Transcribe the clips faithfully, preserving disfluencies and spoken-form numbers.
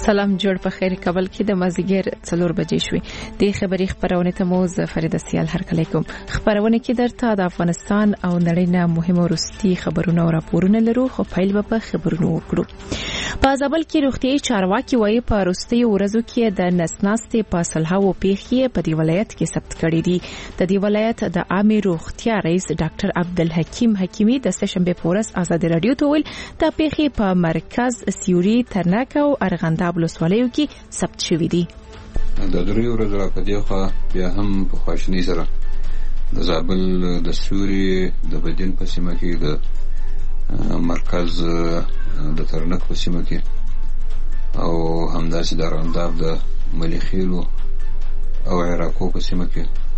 سلام جوړ په خیر کابل کې د مازیګر څلور بجې شوې د خبري خبرونه ته مو ز فرید سیال هرکلی کوم. خبرونه کې درته د افغانستان او نړۍ نه مهمه ورستي خبرونه او راپورونه لرو، خو پیل به په خبرونو وکړو. په زابل کې روغتيایي چارواکي وایي په وروستي ورځو کې د نسناستې په سلهاو پیښې په دی ولایت کې ثبت کړي دي. د دی ولایت د عامه روغتیا رئیس ډاکټر عبدالحکیم حکیمی د سشنبه پورس آزاد رادیو ته ویل د پیښې په مرکز سیوري ترنک او ارغنداب ولسوالیو کې ثبت شوې دي. د درې ورځې راپدې خو بیا هم په خواشنۍ سره د زابل د سوري د بدین په سیمه کې د مرکز د ترنک په سیمه کې او همداسې د ارغنداب د ملیخیلو او عراقو په سیمه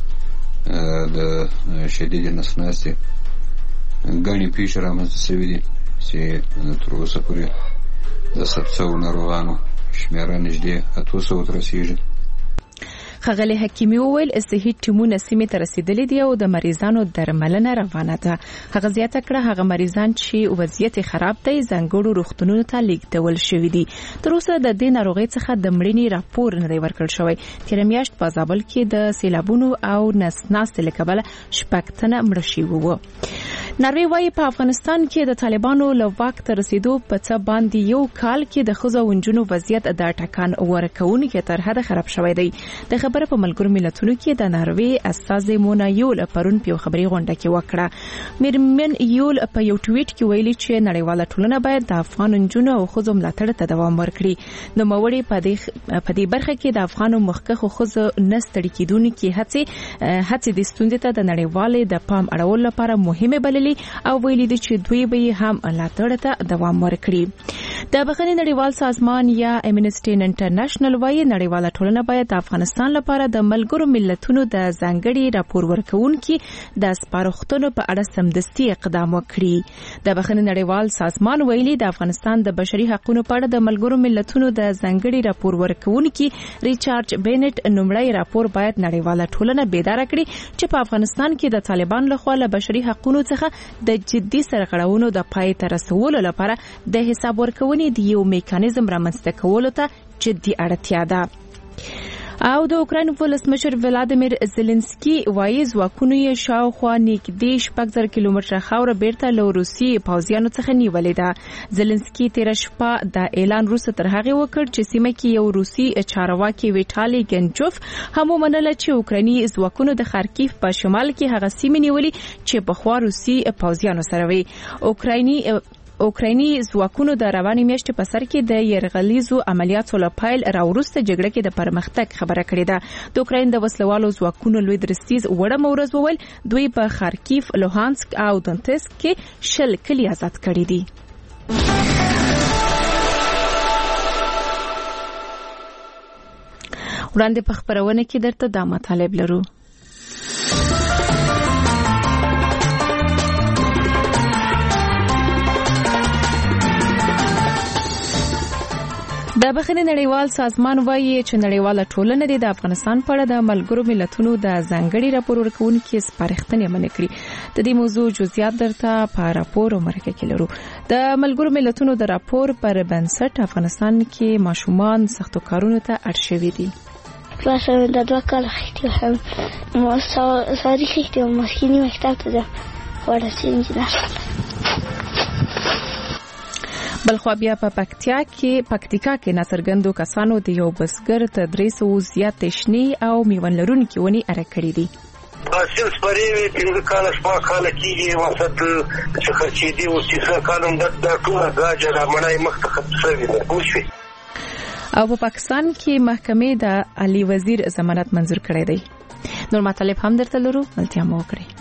کې د شدید نسناستې ګڼې پیښې رامنځته شوې دي چې تر اوسه پورې د ثبت شوو ناروغانو شمیره نږدې اتو سوو ته رسیږي. ښاغلي حکیمي وویل صحي ټیمونه سیمې ته رسیدلي دي او د مریضانو درملنه روانه ده. هغه زیاته کړه هغه مریضان چې وضعیت خراب دی ځانګړو روغتونونو ته لیږدول شوي دي. تر اوسه د دې ناروغۍ څخه د مړینې راپور نه دی ورکړل شوی. تېره میاشت په زابل کې د سیلابونو او نسناستې له کبله شپږ تنه مړه شوي وو. ناروې وايي په افغانستان کې د طالبانو له واک ته رسیدو په څه باندې یو کال کې د ښځو او نجونو وضعیت د ټکان ورکوونکي تر حده خراب شوی دی. د خبره په ملګرو ملتونو کې د ناروې استازي مونا یول پرون په خبري غونډه کې وکړه. میرمن یول په یو ټویټ کې ویلي چې نړیواله ټولنه باید د افغان نجونو او ښځو ملاتړ ته دوام ورکړي. نو موري په دې په دې برخه کې د افغان مخکخو ښځو نستړي کېدونکي هڅې هڅې د ستوندې ته د نړیوالې د پام اړول لپاره مهمه بللي او ویلي دي چې دوی به هم ملاتړ ته دوام ورکړي. د بخښنې نړیوال سازمان یا امنسټي انټرنیشنل وايي نړیواله ټولنه باید د افغانستان لپاره د ملګرو ملتونو د ځانګړي راپور ورکونکي د سپارښتنو په اړه سمدستي اقدام وکړي. د بخښنې نړیوال سازمان ویلي د افغانستان د بشري حقوقو په اړه د ملګرو ملتونو د ځانګړي راپور ورکونکي ریچارډ بینټ نومړی راپور باید نړیواله ټولنه بیدار کړي چې په افغانستان کې د طالبان لخوا له بشري حقوقو څخه د جدي سرغړونو د پای ته رسولو لپاره د حساب ورکونې د یو میکانیزم رامنځته کولو ته جدي اړتیا ده. او د اوکراین ولسمشر ولادیمیر زيلنسکي وایي ځواکونو یې شاوخوا نږدې شپږ زره کیلومتره خاوره بیرته له روسي پوځیانو څخه نیولې ده. زيلنسکي تېره شپه د اعلان وروسته تر هغې وکړ چې سیمه کې یو روسي چارواکي ویټالي ګنچوف هم ومنله چې اوکرایني ځواکونو د خارکیف په شمال کې هغه سیمې نیولې چې پخوا روسي پوځیانو سره وي. اوکرایني اوکرایني ځواکونو د روانې میاشتې په سر کې د یرغلیزو عملیاتو له پیل راوروسته جګړه کې د پرمختګ خبره کړې ده. د اوکراین د وسلوالو ځواکونو لوی درستیز وړم ورځ وویل دوی په خارکیف، لوهانسک او دونتسک کې شل کلي آزاد کړي دي. وړاندې په خبرونه کې درته دا مطالب لرو. د بخښنې نړیوال سازمان وایي چې نړیواله ټولنه د افغانستان په اړه د ملګرو ملتونو د ځانګړي راپور ورکونکي سپارښتنې منې کړې. د دې موضوع جزئیات درته په راپور او مرکه کې لرو. د ملګرو ملتونو د راپور پر بنسټ افغانستان کې ماشومان سختو کارونو ته اړ شوي دي. مثلا د دوه کال خېټه هم ما ساری خېټه او ماشینی مکتب ته ځم ورسېږم نه. بلخوا بیا په پکتیا کې پکتیکا کې ناڅرګندو کسانو د یو بزګر تر درې سوو زیات شنې او میوه لرونکي ونې اره کړې دي. حاصل سپریوي پنځه کاله شپږ کاله کېږي وسط چې خرچېدي اوس چې کالم د ټوله ګاجه را مړی مخ ته خط شوي ده پوه شوې. او په پاکستان کې محکمې د علي وزیر ضمانت منظور کړی دی. نور مطالب هم درته لرو، ملتیا مو وکړئ.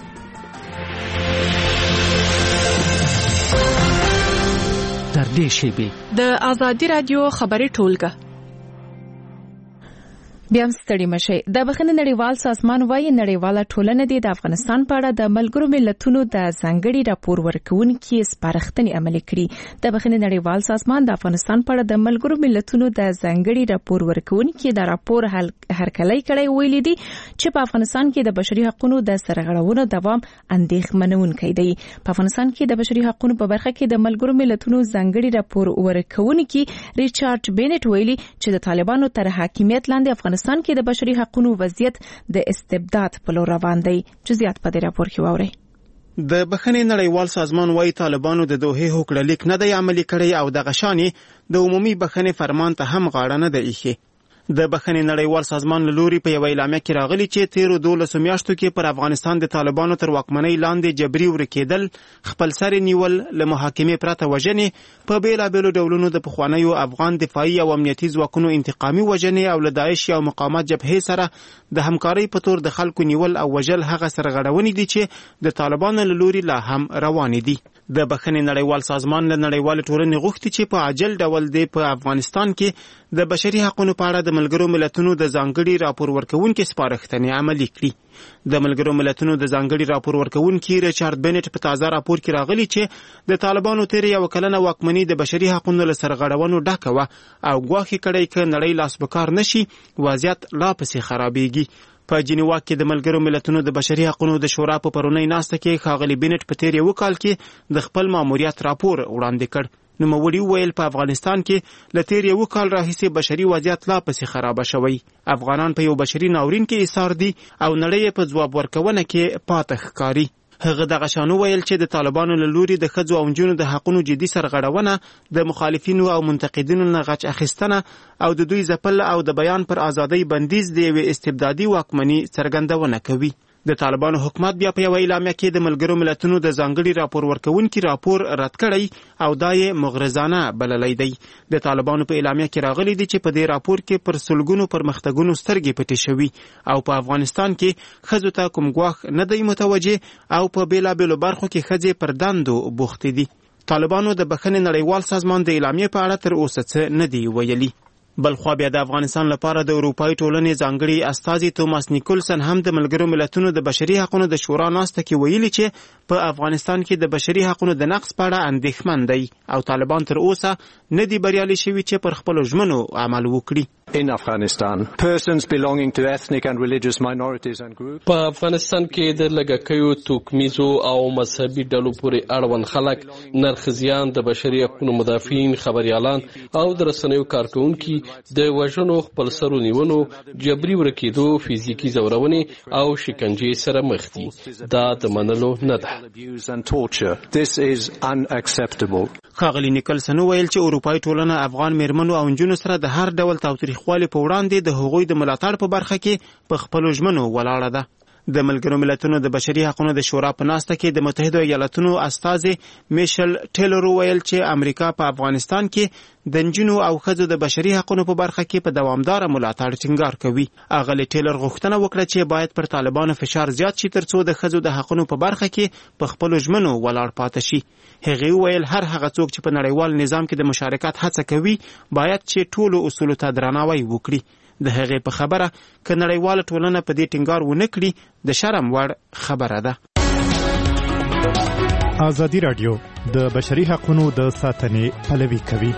تر دې شیبې د آزادي رادیو خبري ټولګه بیا هم ستړي مشئ. د بخښنې نړیوال سازمان وايي نړیواله ټولنه د افغانستان په اړه د ملګرو ملتونو د ځانګړي راپور ورکوونکي سپارښتنې عملي کړي. د بخښنې نړیوال سازمان د افغانستان په اړه د ملګرو ملتونو د ځانګړي راپور ورکوونکي د راپور هرکلی کړی ویلي دي چې په افغانستان کې د بشري حقوقو د سرغړونو دوام اندېښمنونکی دی. په افغانستان کې د بشري حقوقو په برخه کې د ملګرو ملتونو ځانګړي راپور ورکوونکي ریچارډ بینټ ویلي چې د طالبانو تر حاکمیت لاندې افغانستان افغانستان کې د بشري حقوقو وضعیت د استبداد په لور روان دی. جزئیات په دې راپور کې واورئ. د بخښنې نړیوال سازمان وايي طالبانو د دوحې هوکړه لیک نه دی عملي کړی او د غشانې د عمومي بخښنې فرمان ته هم غاړه نه دی ایښې. د بخښنې نړیوال سازمان له لوري په یوه اعلامیه کې راغلي چې تیرو دولسو میاشتو کې پر افغانستان د طالبانو تر واکمنۍ لاندې جبري ورکېدل، خپلسري نیول، له محاکمې پرته وژنې، په بېلابېلو ډولونو د پخوانیو افغان دفاعي او امنیتي ځواکونو انتقامي وژنې او له داعش او مقاومت جبهې سره د همکارۍ په تور د خلکو نیول او وژل هغه سرغړونې دي چې د طالبانو له لوري لا هم روانې دي. د بخښنې نړیوال سازمان له نړیوالې ټولنې غوښتي چې په عاجل ډول د په افغانستان کې د بشري حقوقو په اړه د ملګرو ملتونو د ځانګړي راپور ورکوونکي سپارښتنې عملي کړي. د ملګرو ملتونو د ځانګړي راپور ورکوونکي ریچارډ بینټ په تازه راپور کې راغلي چې د طالبانو تیر یو کلنه واکمني د بشري حقوقو له سرغړونو ډکه وه او ګواښ کړی چې نړۍ لاس په کار نشي وضعیت لا پسې خرابېږي. په جنیوا کې د ملګرو ملتونو د بشري حقوقو د شورا په پرونۍ ناسته کې ښاغلي بینټ په تیر یو کال کې د خپل ماموریت راپور وړاندې کړ. نوموړي وویل په افغانستان کې له تیر یو کال راهیسې بشري وضعیت لا پسې خرابه شوی. افغانان په یو بشري ناورین کې ایسار دي او نړۍ په ځواب ورکونه کې پاتې ښکاري. هغه دغه شانو ویل چې د طالبانو له لوري د ښځو او نجونو د حقونو جدي سرغړونه، د مخالفینو او منتقدینو نه غچ اخیستنه او د دوی ځپل او د بیان پر ازادۍ بندیز د یوې استبدادي واکمنۍ څرګندونه کوي. د طالبانو حکومت بیا په یوه اعلامیه کې د ملګرو ملتونو د ځانګړي راپور ورکوونکي راپور رد کړی او دا یې مغرضانه بللی دی. د طالبانو په اعلامیه کې راغلی دی چې په دې راپور کې پر سلګونو پرمختګونو سترګې پټې شوي او په افغانستان کې ښځو ته کوم ګواښ نه دی متوجه او په بېلابېلو برخو کې ښځې پر دندو بوختې دي. طالبانو د بخښنې نړیوال سازمان د اعلامیې په اړه تر اوسه څه نه دی ویلي. بلخوا بیا د افغانستان لپاره د اروپایي ټولنې ځانګړي استازي توماس نیکولسن هم د ملګرو ملتونو د بشري حقوقو د شورا ناسته کې ویلي چې په افغانستان کې د بشري حقوقو د نقض په اړه اندېښمن دی او طالبان تر اوسه نه دي بریالي شوي چې پر خپلو ژمنو عمل وکړي. In Afghanistan, persons belonging to ethnic and religious minorities and groups. په افغانستان کې د لږکیو، توکمیزو او مذهبي ډلو پورې اړوند خلک، نرښځیان، د بشري حقوقو مدافعین، خبريالان او د رسنیو کارکونکي د وژنو، خپلسرو نیونو، جبري ورکېدو، فزیکي ځورونې او شکنجې سره مخ دي. دا د منلو نه ده. This is unacceptable. ښاغلي نیکلسن وویل چې اروپایي ټولنه افغان میرمنو او نجونو سره د هر ډول تاوتریخوالي په وړاندې د هغوی د ملاتړ په برخه کې په خپلو ژمنو ولاړه ده. د ملګرو ملتونو د بشري حقوقو د شورا په ناسته کې د متحده ایالاتونو استازي میشل ټیلر وویل چې امریکا په افغانستان کې د نجونو او ښځو د بشري حقوقو په برخه کې په دوامداره ملاتړ ټینګار کوي. اغلی ټیلر غوښتنه وکړه چې باید پر طالبانو فشار زیات شي ترڅو د ښځو د حقوقو په برخه کې په خپلو ژمنو ولاړ پاتې شي. هغې وویل هر هغه څوک چې په نړیوال نظام کې د مشارکت هڅه کوي باید چې ټولو اصولو ته درناوی وکړي. د هغې په خبره که نړیواله ټولنه په دې ټینګار ونه کړي د شرم وړ خبره ده. ازادي راډیو د بشري حقوقو د ساتنې پلوي کوي.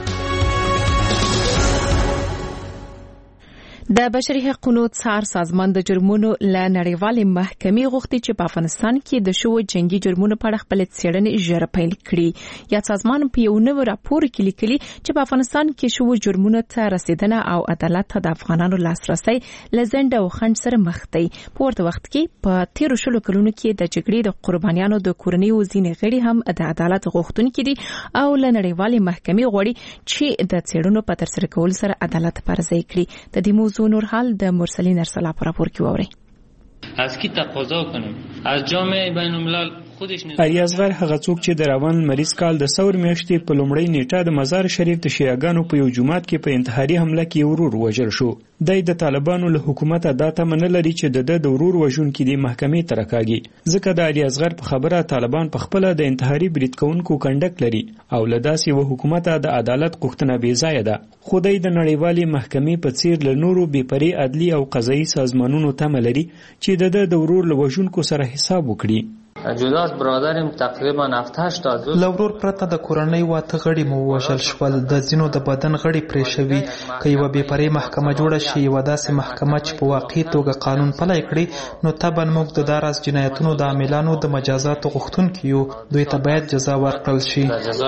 د بشري حقوقو څار سازمان د جرمونو له نړیوالې محکمې غوښتي چې په افغانستان کې د شوو جنگي جرمونو په اړه خپل څېړنې ژر پیل کړي. یا سازمان په یو نوی راپور کې لیکلي چې په افغانستان کې شوو جرمونو ته رسیدنه او عدالت ته د افغانانو لاسرسي له ځنډ او خنډ سره مخ دی. په ورته وخت کې په تیرو شلو کلونو کې د جګړې د قربانیانو د کورنیو ځینې غړي هم د عدالت غوښتونکي دي او له نړیوالې محکمې غواړي چې د څېړنو په ترسره کولو سره عدالت پرځای کړي. د دې موضوع نور حال د مرسلین ارسلا پر راپور کې ووري. از کی تقاضا کنیم از جامعه بین الملل اریازغر هغه څوک چې د روان لمریز کال د ثور میاشتې په لومړۍ نیټه د مزار شریف د شیعاګانو په یو جومات کې په انتحاري حمله کې ورور وژل شو. دی د طالبانو له حکومت دا تمه نه لري چې د د ورور وژونکي د محکمې ته راکاږي، ځکه د اریازغر په خبره طالبان په خپله د انتحاري برید کوونکو کنډک لري او له داسې یوه حکومته د عدالت غوښتنه بېځایه ده. خو دی د نړیوالې محکمې په څیر له نورو بېپرې عدلي او قضایي سازمانونو تمه لري چې د د د ورور له وژونکو سره حساب وکړي. جداس برادرم تقریبا هفت هشت تا لورور پرته د کورنۍ واته غړي مو وژل شول، د ځینو د بدن غړي پرې شوي. که یوه بېپرې محکمه جوړه شي، یوه داسې محکمه چې په واقعي توګه قانون پلی کړي، نو طبعا موږ د دا راز جنایتونو د عاملانو د مجازاتو غوښتونکي یو، دوی ته باید جزا ورکړل شي.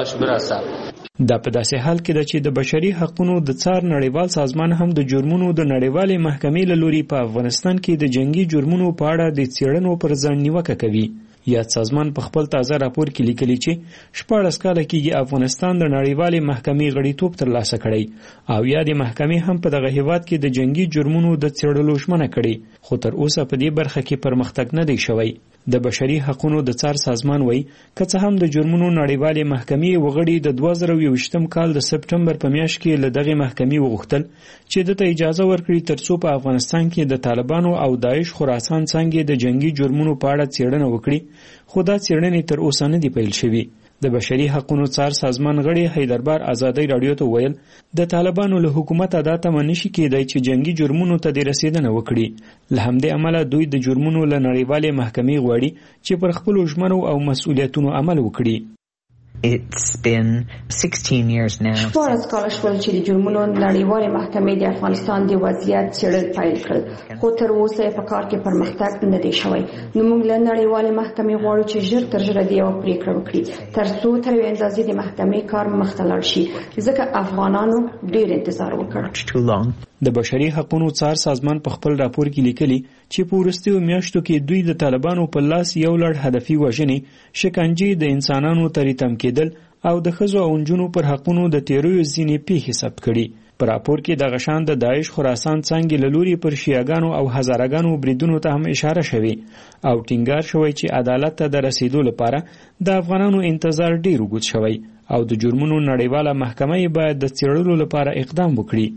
دا په داسې حال کې ده چې د بشري حقونو د څار نړیوال سازمان هم د جرمونو د نړیوالې محکمې له لوري په افغانستان کې د جنگي جرمونو په اړه د څېړنو پر ځان نیوکه کوي. یاد سازمان په خپل تازه راپور کې لیکلي چې شپاړس کاله کېږي افغانستان د نړیوالې محکمې غړیتوب ترلاسه کړی او یا د محکمې هم په دغه هیواد کې د جنگي جرمونو د څېړلو ژمنه کړې، خو تر اوسه په دې برخه کې پرمختګ نه دی شوی. د بشري حقونو د څار سازمان وایي که څه هم د جرمونو نړیوالې محکمې وغړي د دوه زره یوویشتم کال د سپټمبر په میاشت کې له دغې محکمې وغوښتل چې دته اجازه ورکړي تر څو په افغانستان کې د طالبانو او داعش خراسان څانګې د جنگي جرمونو په اړه څېړنه وکړي، خو دا څېړنې تر اوسه نه دي پیل شوي. د بشري حقونو څار سازمان غړي حیدربار ازادۍ راډیو ته ویل د طالبانو له حکومته دا تمه نشي کېدی چې جنگي جرمونو ته دې رسېدنه وکړي. له همدې امله دوی د جرمونو له نړیوالې محکمې غواړي چې پر خپلو ژمنو او مسؤلیتونو عمل وکړي. It's been sixteen years now. شپاړس کاله شول چې د جرمونو نړیوالې محکمې د افغانستان د وضعیت څېړل پیل کړل، خو تر اوسه یې په کار کې پرمختګ نه دی شوی. نو موږ له نړیوالې محکمې غواړو چې ژر تر ژره د یوه پرېکړه وکړي تر څو تر یوې اندازې د محکمې کار مخته لاړ شي، ځکه افغانانو ډېر انتظار وکړ. د بشري حقونو څار سازمان په خپل راپور کې لیکلي چې په وروستیو میاشتو کې دوی د طالبانو په لاس یو لړ هدفي وژنې، شکنجې، د انسانانو تریتم کېدل او د ښځو او نجونو پر حقونو د تیریو ځینې پیښې ثبت کړي. په راپور کې دغه شان د داعش خراسان څانګې له لوري پر شیعاګانو او هزارهګانو بریدونو ته هم اشاره شوې او ټینګار شوی چې عدالت ته د رسیدو لپاره د افغانانو انتظار ډېر اوږد شوی او د جرمونو نړیواله محکمه یې باید د څېړلو لپاره اقدام وکړي.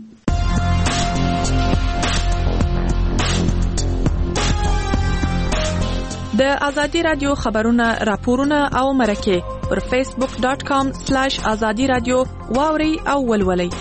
د ازادي رادیو خبرونه، راپورونه او مرکه پر فیسبوک ډاٹ کام سلیش ازادي رادیو واوري او ولولئ.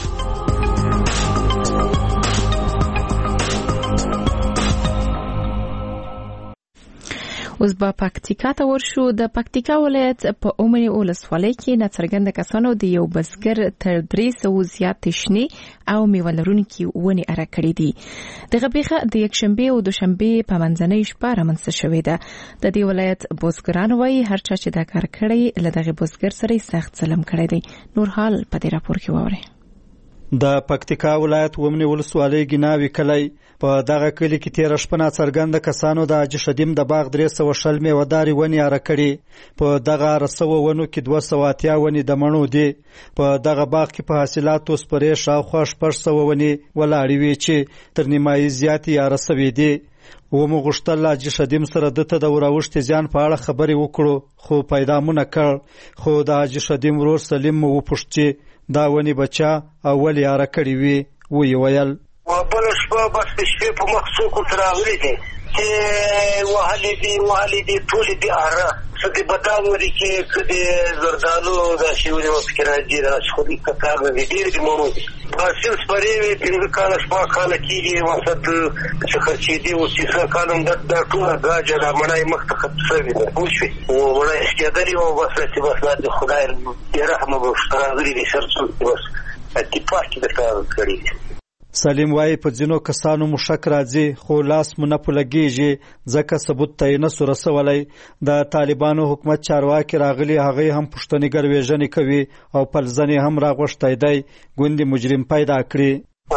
اوس به پکتیکا ته ورشو. د پکتیکا ولایت په اومنی ولسوالۍ کې ناڅرګنده کسانو د یو بزګر تر درې سوو زیات شنې او میوه لرونکي ونې اره کړې دي. دغه پیښه د یکشنبې او دوشنبې په منځنۍ شپه رامنځته شوې ده. د دې ولایت بزګران وایي هر چا چې دا کار کړی له دغه بزګر سره سخت ظلم کړی دی. نور حال په دې راپور کې واورئ. د پکتیکا ولایت ومنی ولسوالۍ ګناوي کلی په دغه کلی کې تیر شپه ناڅرګنده کسانو د حاجي شدیم د باغ درې سوه شل میوهدارې ونې اره کړې. په دغه اره سوه ونو کې دوه سوه اتیا ونې د مڼو دي. په دغه باغ کې په حاصلاتو سپرې شاوخوا شپږ سوه ونې ولاړې وې چې تر نیمایي زیاتې یې اره سوې دي. ومو غوښتل حاجي شدیم سره دته د وراوښتې زیان په اړه خبرې وکړو، خو پیدا مو نه کړ. خو د حاجي شدیم ورور سلیم مو وپوښت چې دا ونې بچا او ولې اره کړې وې. ویې ویل بله شپه بس د شپې په مخ څوک ورته راغلي دي چې وهلې دي وهلې دي ټولې دي اره څه د بادام ورې کې څه د زردالو داسې ونې مو پکې راځي داسې خو دې ککار نه دي ډېرې دي مڼو دي. حاصل سپرې وې پنځه کاله شپږ کاله کېږي مقصد چې خرڅېدې اوس چې څه کال هم دا ټوله ګاجه دا مڼه یې مخ ته ختم شوې ده پوه شوې و مڼه یې سکېدلې وه بس چې بس دا د خدای بې رحمه به راغلي دي سر څوک دي بس اتفاق کې درته کړي دي. سلیم وایي په ځینو کسانو مو شک راځي خو لاس مو نه په لګېږي ځکه ثبوت ته یې نسو رسولی. د طالبانو حکومت چارواکي راغلي هغوی هم پوښتنې ګروېژنې کوي او پلزنې هم راغوښتی دی ګوندې مجرم پیدا کړي.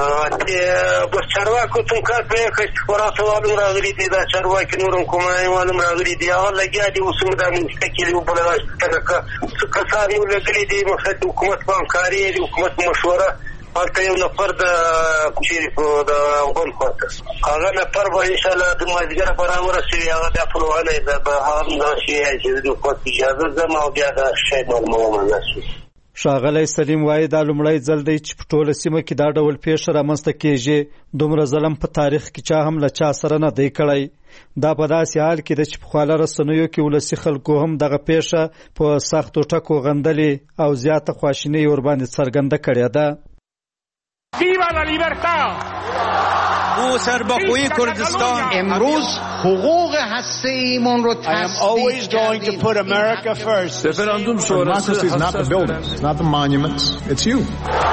بس چارواکو ته کار پرې کړ چې خراسان والو راغلي دي دا چارواکي نور هم کومه والو راغلي دي هغه لګیا دي اوس هم دا منځته کلي وبله څه کسان یې لګلي دي مقصد حکومت په همکاري د حکومت مشوره هلته یو نفر د چیرې په د غول خواته هغه نفر به انشاءالله د مازدیګره به راورسوي هغه بیا پلوانی ده به هغه دا شی چې د خواست اجازه ځم او بیا دا شی معلومومه داسې ښاغلی سلیم وایي دا لومړی ځل دی چې په ټوله سیمه کې دا ډول پیښه رامنځته کیږي. دومره ظلم په تاریخ کې چا هم له چا سره نه دی کړی. دا په داسې حال کې ده چې په خواله رسنیو کې ولسي خلکو هم دغه پیښه په سختو ټکو غندلې او زیاته خواشیني ورباندې څرګنده کړې ده. Viva la libertad! او سرباخوی کردستان امروز حقوق هسته‌ایمون رو تثبیت کردیم. رفراندوم شورای is not the buildings, it's not the monuments, it's you.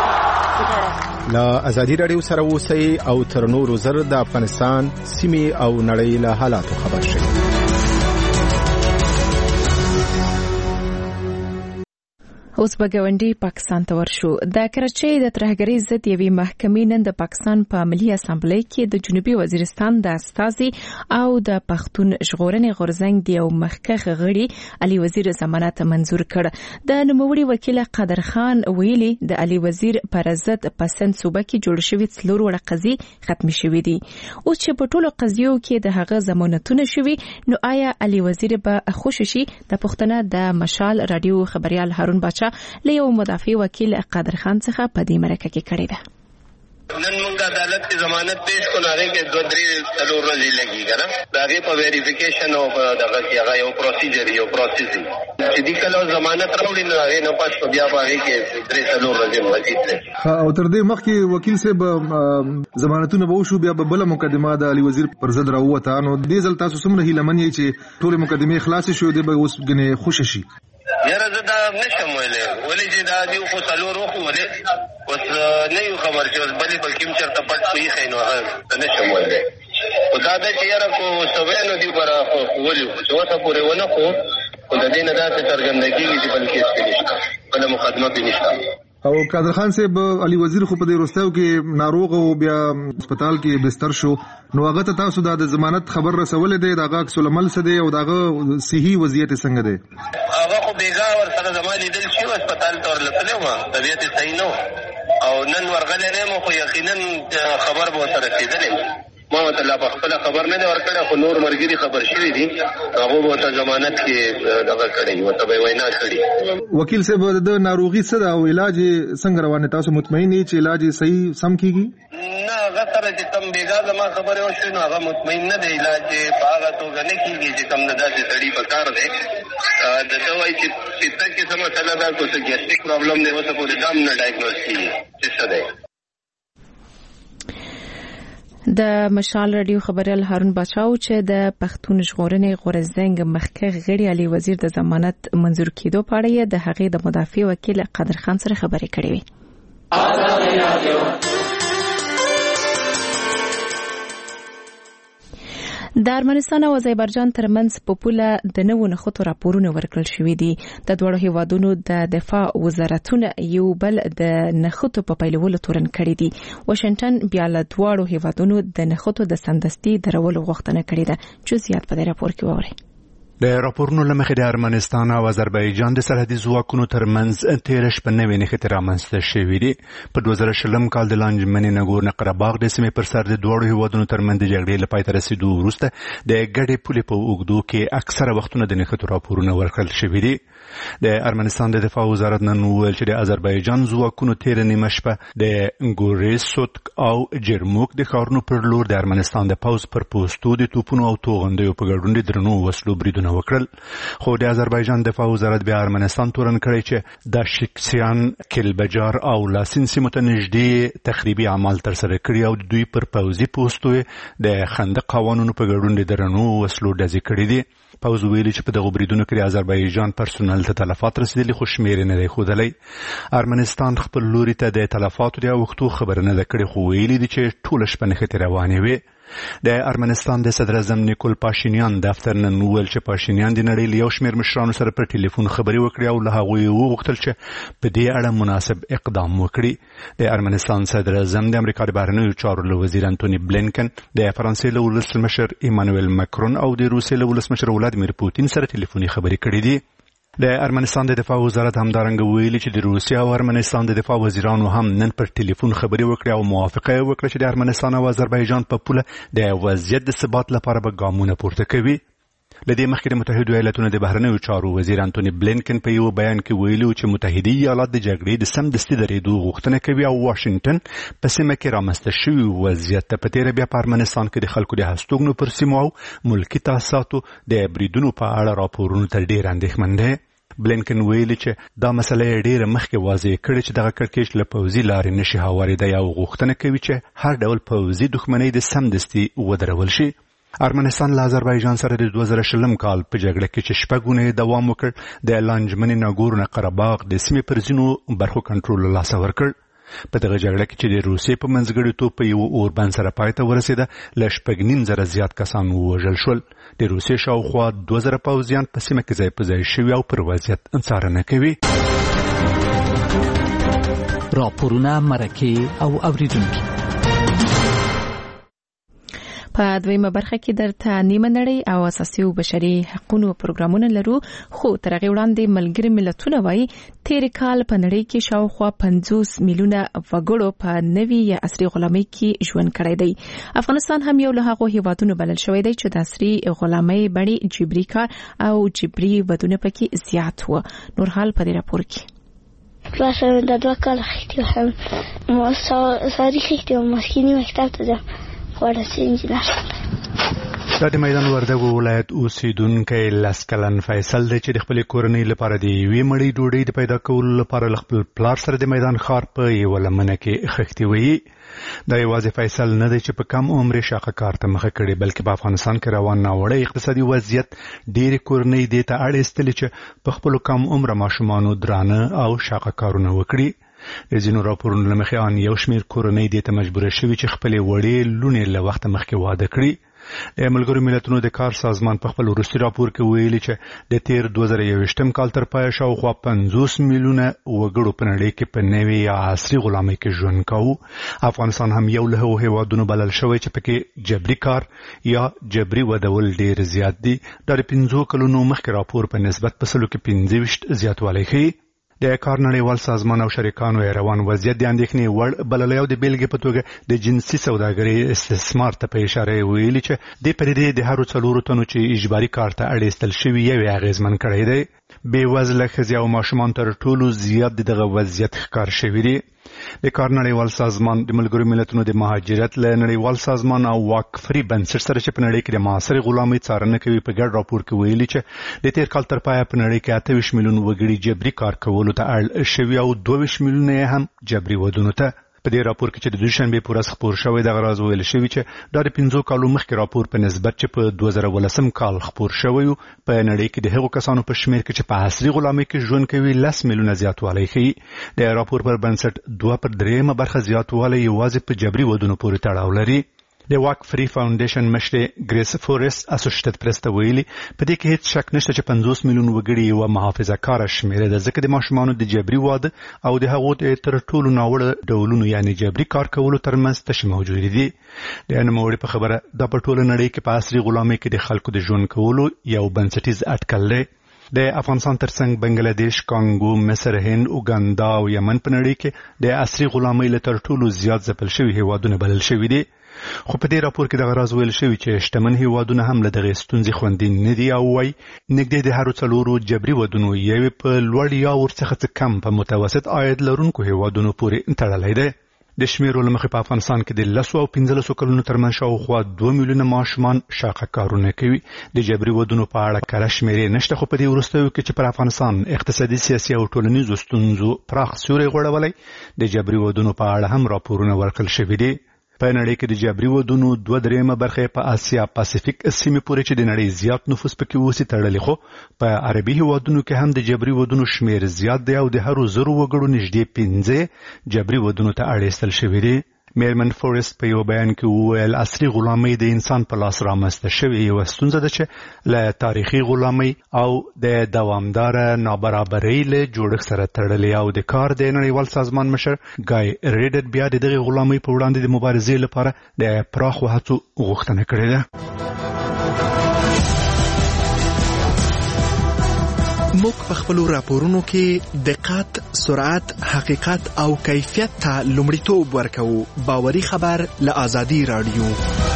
لا ازادي رادیو سره اوسئ او تر نورو زر د افغانستان سیمې او نړۍ له حالاتو خبر شئ. اوس به ګاونډي پاکستان ته ورشو. د کراچۍ د ترهګرۍ ضد یوې محکمې نن د پاکستان په ملي اسامبلۍ کې د جنوبي وزیرستان د استازي او د پښتون ژغورنې غورځنګ د یو مخکښ غړي علي وزیر ضمانت منظور کړ. د نوموړي وکیل قادر خان ویلي د علي وزیر پر ضد په سند صوبه کې جوړ شوی څلور وړه قضیې ختم شوې دي. اوس چې په ټولو قضیو کې د هغه ضمانتونه شوي نو آیا علي وزیر به خوشی شي؟ د پښتنه د مشال رادیو خبريال هارون باچا له یو مدافع وکیل قادر خان څخه په دې مرکه کې کړی ده. نن موږ د عدالت کې ضمانت پیش کړو هغه کې دوه درې څلور ورځې لګي کنه دا هغه په ویریفیکیشن او دغه کې هغه یو پروسیجر یو پروسیس دی چې د کله ضمانت راوړي نو هغه نو پاس بیا هغه کې درې څلور ورځې مزید ده. او تر دې مخکې وکیل صاحب ضمانتونه به وشو بیا بل مقدمه د علي وزیر پر ضد راووته نو دې ځل تاسو څومره هیله من یې چې ټول مقدمه خلاص شي او دې به اوس غنه خوشی شي؟ یاره زه دا نشم ویلی ولې چې دا دیو خو څلور وخو ولې اوس نه یو خبر چې اوس بلې به کوم چېرته پټ په ایښی نو هغه نشم ویلی خو دا ده چې یاره خو سوی نو دي به را ولي چې اوسه پورې ونه خو خو د دې نه داسې څرګنده کېږي چې بل کیس کې نشته بله مقدمه پې نشته. او قادر خان صاحب علي وزیر خو په دې وروستیو کې ناروغ او بیا هسپتال کې بستر شو نو هغه ته تاسو د ضمانت خبر رسولې دی دغه عکس العمل څه دی او دغه صحي وضعیت څنګه دی؟ هغه خو بیګا ور سره زما لیدل شي هسپتال ته ورلتلی وم طبیعت یې صحیح نه او نن ورغلی نه یم خو یقینا خبر به ورته رسېدلی ما ورته لا په خپله خبر نه دی ورکړی خو نور ملګري خبر شوي دي هغو به ورته ضمانت کې دغه کړی ورته به یې وینا کړي. وکیل صاحب د ناروغي څه ده او علاج څنګه روان دی؟ تاسو مطمئن یې چې علاج صحیح سم کیږي؟ نه هغه سره چې کم بیګا زما خبرې وشوې نو هغه مطمئن نه دی علاج په هغه توګه نه کېږي چې کم نه داسې سړي په کار دی د ده وایي چې پیته کې څه مسله ده که څه ګیسټریک پرابلم دی اوسه پورې دا هم نه ډایګنوز کېږي چې څه دی. د مشال رادیو خبريال هارون باچاو چې د پښتون ژغورنې غورځنګ مخکښ غړي علي وزیر د ضمانت منظور کېدو په اړه د هغې د مدافع وکیل قادر خان سره خبرې کړې وې. د ارمنستان او آذربایجان ترمنځ په پوله د نوو نښتو راپورونه ورکړل شوي دي. د دواړو هیوادونو د دفاع وزارتونه یو بل د نښتو په پیلولو تورن کړي دي. واشنگټن بیا له دواړو هیوادونو د نښتو د سمدستي درولو غوښتنه کړې ده. جزئیات په دې راپور کې واورئ. د راپورونو له مخې د ارمنستان او آذربایجان د سرحدي ځواکونو ترمنځ تېره شپه نوې نښتې رامنځته شوې دي. په دوه زره شلم کال د لانجمنې نګورنو قرهباغ د سیمې پر سر د دواړو هیوادونو ترمنځ د جګړې له پای ته رسېدو وروسته د ګډې پولې په اوږدو کې اکثره وختونه د نښتو راپورونه ورکړل شوي دي. د ارمنستان د دفاع وزارت نن وویل چې د آذربایجان ځواکونو تېره نیمه شپه د ګورېسوت او جرموک د ښارونو پر لور د ارمنستان د پوځ پر پوستو د توپونو او توغندیو په ګډون د درنو وسلو بریدونه وکړل. خو د آذربایجان دفاع وزارت بیا ارمنستان تورن کړی چې د شکسیان کلبجار او لاسین سیمو ته نږدې تخریبي اعمال ترسره کړي او دوی پر پوځي پوستو د خندق قوانونو په ګډون د درنو وسلو ډزې کړي دي. پوځ ویلي چې په دغو بریدونو کې د آذربایجان پرسونل ته تلفات رسېدلي خو شمېر یې نه دی ښودلی. ارمنستان خپل لوري ته د تلفاتو د اوښتو خبره نه ده کړې خو ویلي دي چې ټوله شپه نښتې روانې وې. د ارمنستان د صدر اعظم نیکول پاشینیان دفتر نن وویل چې پاشینیان د نړۍ له یو شمېر مشرانو سره پر ټلیفون خبرې وکړې او له هغوی یې وغوښتل چې په دې اړه مناسب اقدام وکړي. د ارمنستان صدر اعظم د امریکا د بهرنیو چارو له وزیر انټوني بلینکن، د فرانسې له ولسمشر ایمانویل ماکرون او د روسیې له ولسمشر ولادیمیر پوتین سره ټلیفوني خبرې کړې دي. د ارمنستان د دفاع وزارت همدارنګه ویلي چې د روسیا او ارمنستان د دفاع وزیرانو هم نن پر ټلیفون خبرې وکړې او موافقه وکړه چې د ارمنستان او آذربایجان په پوله د وضعیت د ثبات لپاره به ګامونه پورته کوي. لدې مخکې د متحده ایالاتونو د بهرنیو چارو وزیر انټونی بلینکن په یو بیان کې ویلي چې متحده ایالات د جګړې د سمدستي درېدو غوښتنه کوي او واشنگټن په سیمه کې رامنځته شوي وضعیت ته په تېره بیا په ارمنستان کې د خلکو د هستوګنو پر سیمو او ملکي تاسیساتو د بریدونو په اړه راپورونو ته ډېر اندېښمن دی. بلینکن ویلي چې دا مسله یې ډېره مخکې واضح کړې چې دغه کړکېچ له پوځي لارې نشي هوارېدی او غوښتنه کوي چې هر ډول پوځي دښمنۍ د سمدستي ودرول شي. ارمنستان له آذربایجان سره د دوه زره شلم کال په جګړه کې چې شپږ اونۍ دوام وکړ د لانجمنې ناګورنو قرهباغ د سیمې پر ځینو برخو کنټرول له لاسه ورکړ. په دغه جګړه کې چې د روسیې په منځګړیتوب په یو اوربند سره پای ته ورسېده له شپږ نیم زره زیات کسان ووژل شول. د روسیې شاوخوا دوه زره پوځیان په سیمه کې ځای په ځای شوي او پر وضعیت څارنه کوي. راپورونه مرکې او اوریدونکي په دویمه برخه کې درته نیمه نړۍ او اساسي او بشري حقوقو پروګرامونه لرو، خو تر هغې وړاندې ملګري ملتونه وایي تېر کال په نړۍ کې شاوخوا پنځوس میلیونه وګړو په نوي یا عصري غلامۍ کې ژوند کړی دی. افغانستان هم یو له هغو هیوادونو بلل شوی دی چې د عصري غلامۍ بڼې جبري کار او جبري ودونه پکې زیات و. نور حال په دې راپور کې کلاس د دوه کال خېټه هم ما ساری خېټه مسکینی مکتب ته ځم ورسې انجینر. دا د میدان وردګو ولایت اوسیدونکی لس کلن فیصل دی چې د خپلې کورنۍ لپاره د یوې مړۍ ډوډۍ د پیدا کولو لپاره له خپل پلار سره د میدان ښار په یوه لمنه کې خښتې وهي. دا یوازې فیصل نه دی چې په کم عمر شاقه کار ته مخه کړې، بلکې په افغانستان کې روان ناوړه اقتصادي وضعیت ډېرې کورنۍ دې ته اړ ایستلې چې په خپلو کم عمره ماشومانو درانه او شاقه کارونه وکړي. د ځینو راپورونو له مخې ان یو شمېر کورنۍ دې ته مجبوره شوي چې خپلې وړې لوڼې له وخته مخکې واده کړي. د ملګرو ملتونو د کار سازمان په خپل وروستي راپور کې ویلي چې د تیر دوه زره یوویشتم کال تر پایه شاوخوا پنځوس میلیونه وګړو په نړۍ کې په نوې یا عصري غلامۍ کې ژوند کوو. افغانستان هم یو له هغو هیوادونو بلل شوی چې پکې جبري کار یا جبري ودول ډېر زیات دي. دا د پنځو کلونو مخکې راپور په نسبت په سلو کې پنځه ویشت زیاتوالی ښیي. د کار نړیوال سازمان او شریکانو یې روان وضعیت د اندېښنې وړ بللی او د بیلګې په توګه د جنسي سوداګرۍ استثمار ته په اشاره یې ویلي چې دې پدیدې د هرو څلورو تنو چې اجباري کار ته اړ ایستل شوي یو یې اغېزمن کړی دی. بې وزله ښځې او ماشومان تر ټولو زیات د دغه وضعیت ښکار شوي دي. د کار نړیوال سازمان د ملګرو ملتونو د مهاجرت له نړیوال سازمان او واک فري بنسټ سره چې په نړۍ کې د معاصرې غلامۍ څارنه کوي په ګډ راپور کې ویلي چې د تېر کال تر پایه په نړۍ کې اته ویشت میلیون وګړي جبري کار کولو ته اړ شوي او دوه ویشت میلیونه یې هم جبري ودونو ته. په دې راپور کې چې د دوشنبې په ورځ خپور شوی دغه راز ویل شوي چې دا د پنځو کالو مخکې راپور په نسبت چې په دوه زره ولسم کال خپور شوی و په نړۍ کې د هغو کسانو په شمېر کې چې په عصري غلامۍ کې ژوند کوي لس میلیونه زیاتوالی ښیي. د راپور پر بنسټ دوه پر درېیمه برخه زیاتوالی یوازې په جبري ودونو پورې تړاو لري. د واک فري فاونډیشن مشرې ګریس فورست اسوسییټډ پریس ته ویلي په دې کې هیڅ شک نشته چې پنځوس میلیون وګړي یوه محافظه کاره شمېره ده، ځکه د ماشومانو د جبري واده او د هغو د تر ټولو ناوړه ډولونو یعنې جبري کار کولو ترمنځ تشې موجودې دي. د نوموړي په خبره دا په ټوله نړۍ کې په عصري غلامۍ کې د خلکو د ژوند کولو یو بنسټیز اټکل دی. د افغانستان ترڅنګ بنګلاديش، کانګو، مصر، هند، اوګاندا او یمن په نړۍ کې د عصري غلامۍ له تر ټولو زیات ځپل شوي هیوادونه بلل شوي دي. خو په دې راپور کې دغه راز ویل شوي چې شتمن هیوادونه هم له دغې ستونزې خوندي نه دي او وایي نږدې د هرو څلورو جبري ودونو یوې په لوړ یا ورڅخه څه کم په متوسط عاید لرونکو هیوادونو پورې تړلی دی. د شمیرو له مخې په افغانستان کې د لسو او پنځلسو کلونو ترمنځ شاوخوا دوه میلیونه ماشومان شاقه کارونه کوي. د جبري ودونو په اړه کره شمېرې نشته، خو په دې وروستیو کې چې پر افغانستان اقتصادي، سیاسي او ټولنیزو ستونزو پراخ سیوری غوړولی، د جبري ودونو په اړه هم راپورونه ورکړل شوي دي. په نړۍ کې د جبري ودونو دوه درېیمه برخه په آسیا پاسفیک سیمې پورې چې د نړۍ زیات نفوس پکې اوسي تړلې، خو په عربي هیوادونو کې هم د جبري ودونو شمېر زیات دی او د هرو زرو وګړو نږدې پنځه جبري ودونو ته اړ ایستل شوي دي. میرمن فورست په یو بیان کې وویل عصري غلامۍ د انسان په لاس رامنځته شوې یوه ستونزه ده چې له تاریخي غلامۍ او د دوامداره نابرابرۍ له جوړښت سره تړلې او د کار د نړیوال سازمان مشر ګای ریډر بیا د دغې غلامۍ په وړاندې د مبارزې لپاره د پراخو هڅو غوښتنه کړې ده. موږ په خپلو راپورونو کې دقت، سرعت، حقیقت او کیفیت ته لومړیتوب ورکوو. باوري خبر له آزادي رادیو.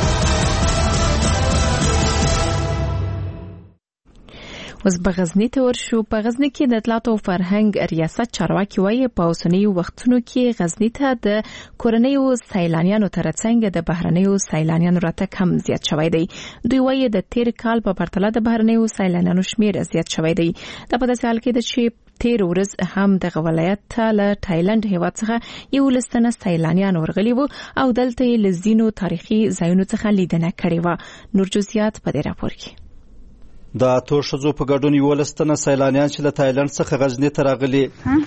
اوس په غزنی ته ورشو. په غزنی کې د اطلاعات او فرهنګ ریاست چارواکي وایي په اوسنیو وختونو کې غزنی ته د کورنیو سیلانیانو ترڅنګ د بهرنیو سیلانیانو راتګ هم زیات شوی دی. دوی وایي د تیر کال په پرتله د بهرنیو سیلانیانو شمیر زیات شوی دی. دا په داسې حال کې ده چې تیر ورځ هم دغه ولایت ته له تایلند هیواد څخه یو لستنه سیلانیان ورغلي وو او دلته یې له ځینو تاریخي ځایونو څخه لیدنه کړې وه. نور جزئیات په دې راپور کې. د اتو ښځو په ګډون یولس تنه سیلانیان چې له تایلند څخه غزني ته راغلي.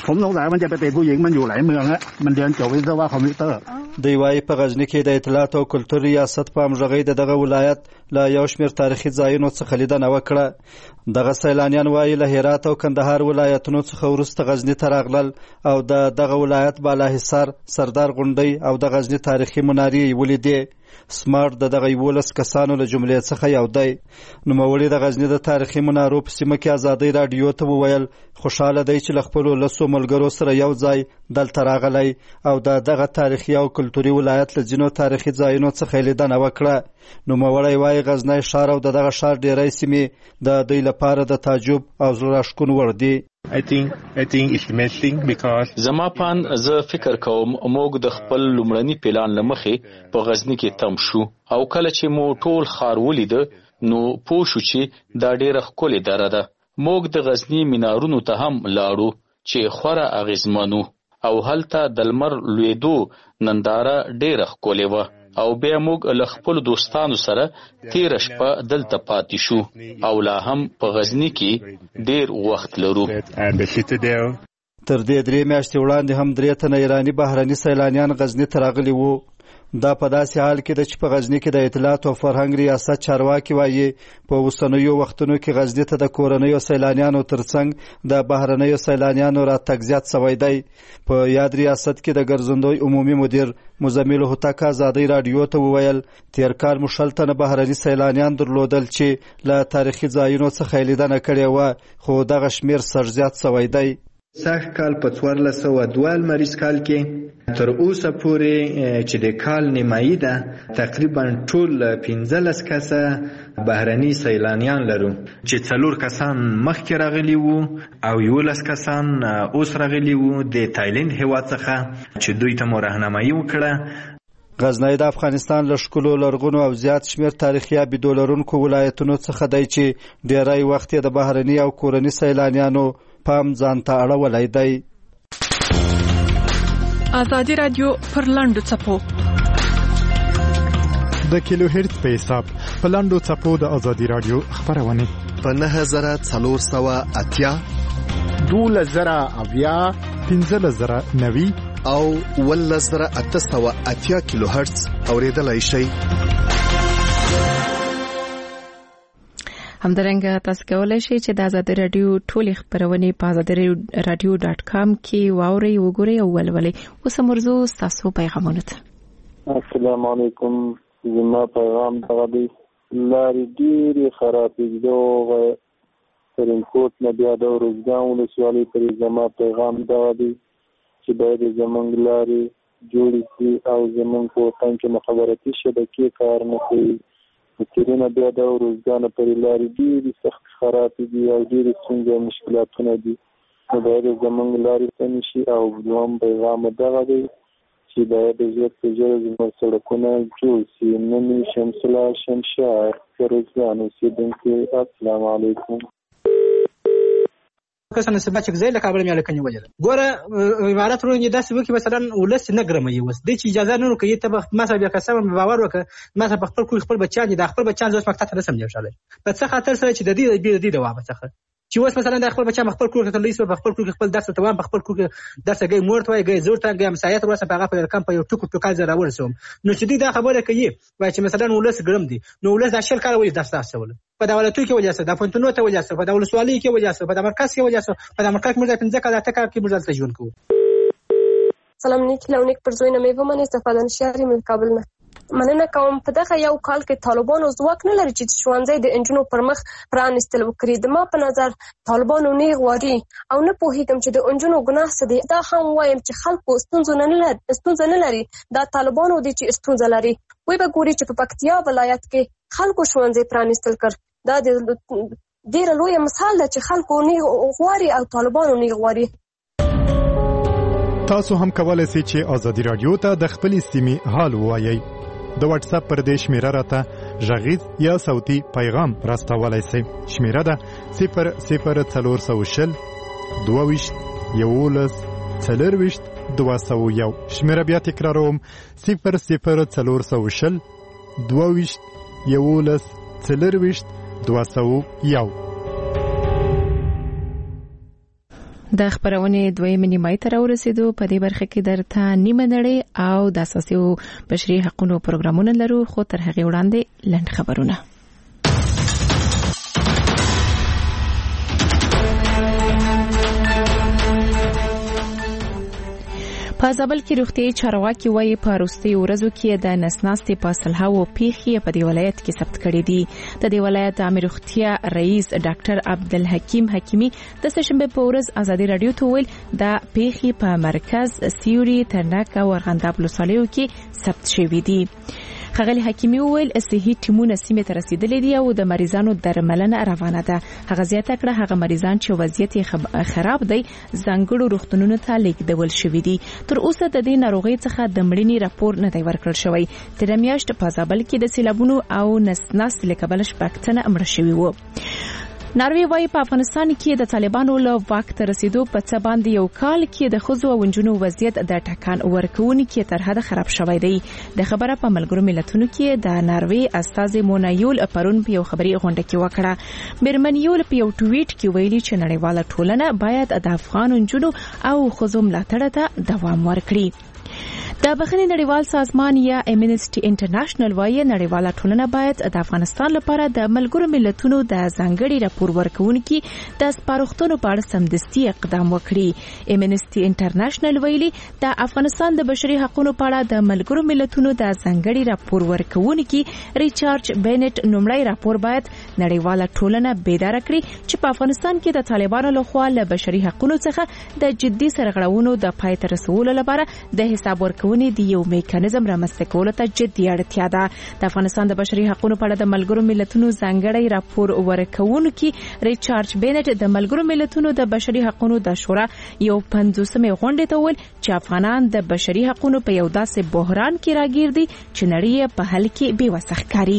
دوی وایي په غزني کې د اطلاعات او کلتور ریاست په همغږۍ د دغه ولایت له یو شمېر تاریخي ځایونو څخه لیدنه وکړه. دغه سیلانیان وایي له هرات او کندهار ولایتونو څخه وروسته غزني ته راغلل او د دغه ولایت بالاحصار، سردار غونډۍ او د غزني تاریخي منارې یې ولیدې. سمارټ د دغه یولس کسانو له جملې څخه یو دی. نوموړي د غزني د تاریخي منارو په سیمه کې ازادۍ راډیو ته وویل خوشحاله دی چې له خپلو لسو ملګرو سره یو ځای دلته راغلی او د دغه تاریخي او کلتوري ولایت له ځینو تاریخي ځایونو څخه لیدنه وکړه. نوموړی وایي غزنی ښار او د دغه ښار ډیری سیمې د دوی لپاره د تعجب او زړه راښکون وړ دي. I think I think it's amazing because زما پان زه فکر کوم موږ د خپل لومړني پلان لمخې په غزنی کې تم شو او کله چې مو ټول ښار ولید نو پوه شو چې دا ډیره ښکلې دره ده. موږ د غزنی مینارونو ته هم لاړو چې خورا اغیزمنو او هلته د لمر لویدو ننداره ډیره ښکلې وه او بیا موږ له خپل دوستانو سره تیر شپه دلته پاتې شو او لا هم په غزنی کې ډیر وخت لرو. تر دې درې میاشتې وړاندې هم درې تنه ایرانی بهرني سیلانیان غزني ته راغلي وو. دا په داسې حال کې ده چې په غزني کې د اطلاعات او فرهنګ ریاست چارواکي وایي په اوسنیو وختونو کې غزني ته د کورنیو سیلانیانو ترڅنګ د بهرنیو سیلانیانو راتګ زیات شوی دی. په یاد ریاست کې د ګرځندوی عمومي مدیر مزمل هوتک ازادۍ راډیو ته وویل تیر کال مو شل تنه بهرني سیلانیان درلودل چې له تاریخي ځایونو څخه لیدنه کړې وه، خو دغه شمیر سر زیات شوی دی. سږ کال په څوارلس سوه دوه لمریز کال کې تر اوسه پورې چې د کال نیمایي ده تقریبا ټول پنځلس کسه بهرني سیلانیان لرو چې څلور کسان مخکې راغلي وو او یولس کسان اوس راغلي وو د تایلند هیواد څخه چې دوی ته مو راهنمایي وکړه. غزنی د افغانستان له ښکلو لرغونو او زیات شمېر تاریخي ابیدو لرونکو ولایتونو څخه دی چې ډیری وخت یې د بهرني او کورني سیلانیانو پام ځان ته اړولی دی. ازادي رادیو پر لاندو څپو د کیلو هرتز په حساب په لاندو څپو د ازادي رادیو خبرونه په نهه زره څلور سوه اتیا، دولس زره اویا، پنځلس زره نوي او اوولس زره اته سوه اتیا کیلو هرتز اوریدلای شئ. همدارنګه تاسو کولای شئ چې د ازادي رادیو ټولې خبرونه په ازادي رادیو ډاټ کام کې واورئ، وګورئ او ولولئ. اوس موضوع تاسو پیغامونه ته. السلام علیکم. زما پیغام دغه دی لارې ډېرې خرابې دي. ترینکوټ نه بیا د ارزګان ولسوالۍ پورې زما پیغام دغه دی چې باید زموږ لارې جوړې کړي او زموږ په وطن کې مخابراتي شبکې کار نه کوي. تیرونه بیا د ارزګان پورې لارې ډېرې سخت خرابې دي او ډېرې ستونزې او مشکلاتونه دي. نو باید زموږ لارې سمې شي. او دویم پیغام دغه دی چې باید ژر تر ژره زموږ سړکونه جوړ شي. نن شمس الله شمشار ارزګان اوسېدونکی. السلام علیکم. کسانه سبا چې ځای له کابل مې لکنی وجه ګوره عبارت ورونی داسې وکي مثلا ولس نه ګرمي وس د چې اجازه نه کوي ته ما سره بیا قسم باور وکړه ما سره خپل کوی خپل بچان د خپل بچان زوس مکتب ته رسم دی شاله په څه خاطر سره چې د دې د دې د واپس څخه چې وس مثلا د خپل بچا خپل کور ته لیس په خپل کور خپل درس ته وام خپل کور درس گئی مورت وای گئی زور ته گئی مسایت ورسه په هغه په کم په یو ټکو ټکا زره ورسوم. نو چې دې دا خبره کوي وای چې مثلا ولس ګرم دي نو ولس اشل کار ولې درس تاسول په دولتو کې وجه سره د پونتونو ته وجه سره په دولسوالۍ کې وجه سره په مرکز کې وجه سره په مرکز موږ پنځه کاله تکا کې موږ ځل ژوند کوو. سلام نیک لونیک پر زوینه مې ومنه استفاده نشری من کابل نه مننه کوم. په دغه یو کال کې طالبانو ځواک نه لري چې ښوونځي د انجونو پر مخ پرانیستل وکړي. د ما په نظر طالبانو نه غواړي او نه پوهیږم چې د انجونو ګناه څه دی. دا هم وایم چې خلکو ستونزه نه لري ستونزه نه لري دا طالبانو دي چې ستونزه لري. وای به ګوري چې په پکتیا ولایت کې خلکو ښوونځي پرانیستل کړ. دا د ډېر لوی مثال ده چې خلکو نه غواړي او طالبانو نه غواړي. تاسو هم کولای شئ چې ازادي رادیو ته د خپلې سیمې حال ووایئ. د واتس اپ پر دې شمیره راته غږیز یا صوتي پیغام راستولای شئ. شمیره ده صفر صفر څلور سوه شل دوه ویشت یولس څلور ویشت دوه سوه یو. شمیره بیا تکراروم صفر صفر څلور سوه شل دوه ویشت یولس څلور ویشت دوه سوه یو. د خبرونې دویمې نیمایي ته راورسېدو. په دې برخه کې درته نیمه نړۍ او د اساسي بشري حقوقو پروګرامونه لرو، خو تر هغې وړاندې لنډ خبرونه. په زابل کې روغتیايي چارواکي وايي په وروستیو ورځو کې د نسناستې په سلهاوو پیښې په دې ولایت کې ثبت کړې دي. د دې ولایت عامه روغتیا رئیس ډاکټر عبدالحکیم حکیمي د سهشنبه په ورځ ازادي رادیو ته ویل د پیښې په مرکز سیوري ترنک او ارغنداب ولسوالیو کې ثبت شوې دي. ښاغلي حکیمي وویل صحي ټیمونه سیمې ته رسیدلي دي او د مریضانو درملنه روانه ده. هغه زیاته کړه هغه مریضان چې وضعیت یې خراب دی ځانګړو روغتونونو ته لیږدول شوي دي. تر اوسه د دې ناروغۍ څخه د مړینې راپور نه دی ورکړل شوی. تېره میاشت په زابل کې د سیلابونو او نسناستې له کبله شپږ تنه مړه شوي وو. ناروی وايي په افغانستان کې د طالبانو له واک ته رسیدو په څه باندې یو کال کې د ښځو او نجونو وضعیت د ټکان ورکوونکي تر حده خراب شوی دی. د خبره په ملګرو ملتونو کې د ناروی استازي مونایول پرون په یو خبري غونډه کې وکړه. بیرمنیول په یو ټویټ کې ویلي چې نړیواله ټولنه باید د افغان نجونو او ښځو ملاتړ ته دوام ورکړي. د بخښنې نړیوال سازمان یا امنسټي انټرنیشنل وايي نړیواله ټولنه باید د افغانستان لپاره د ملګرو ملتونو د ځانګړي راپور ورکوونکي د سپارښتنو په اړه سمدستي اقدام وکړي. امنسټي انټرنیشنل ویلي د افغانستان د بشري حقوقو په اړه د ملګرو ملتونو د ځانګړي راپور ورکوونکي ریچارډ بینټ لومړی راپور باید نړیواله ټولنه بیدار کړي چې په افغانستان کې د طالبانو لخوا له بشري حقوقو څخه د جدي سرغړونو د پای ته رسولو لپاره د حساب ورکونې د یو میکانیزم رامنځته کولو ته جدي اړتیا ده. د افغانستان د بشري حقوقو په اړه د ملګرو ملتونو ځانګړی راپور ورکوونکي ریچارډ بینټ د ملګرو ملتونو د بشري حقوقو د شورا یو پنځوسمې غونډې ته وویل چې افغانان د بشري حقوقو په یو داسې بحران کې راګیر دي چې نړۍ په حل کې بې وسه ښکاري.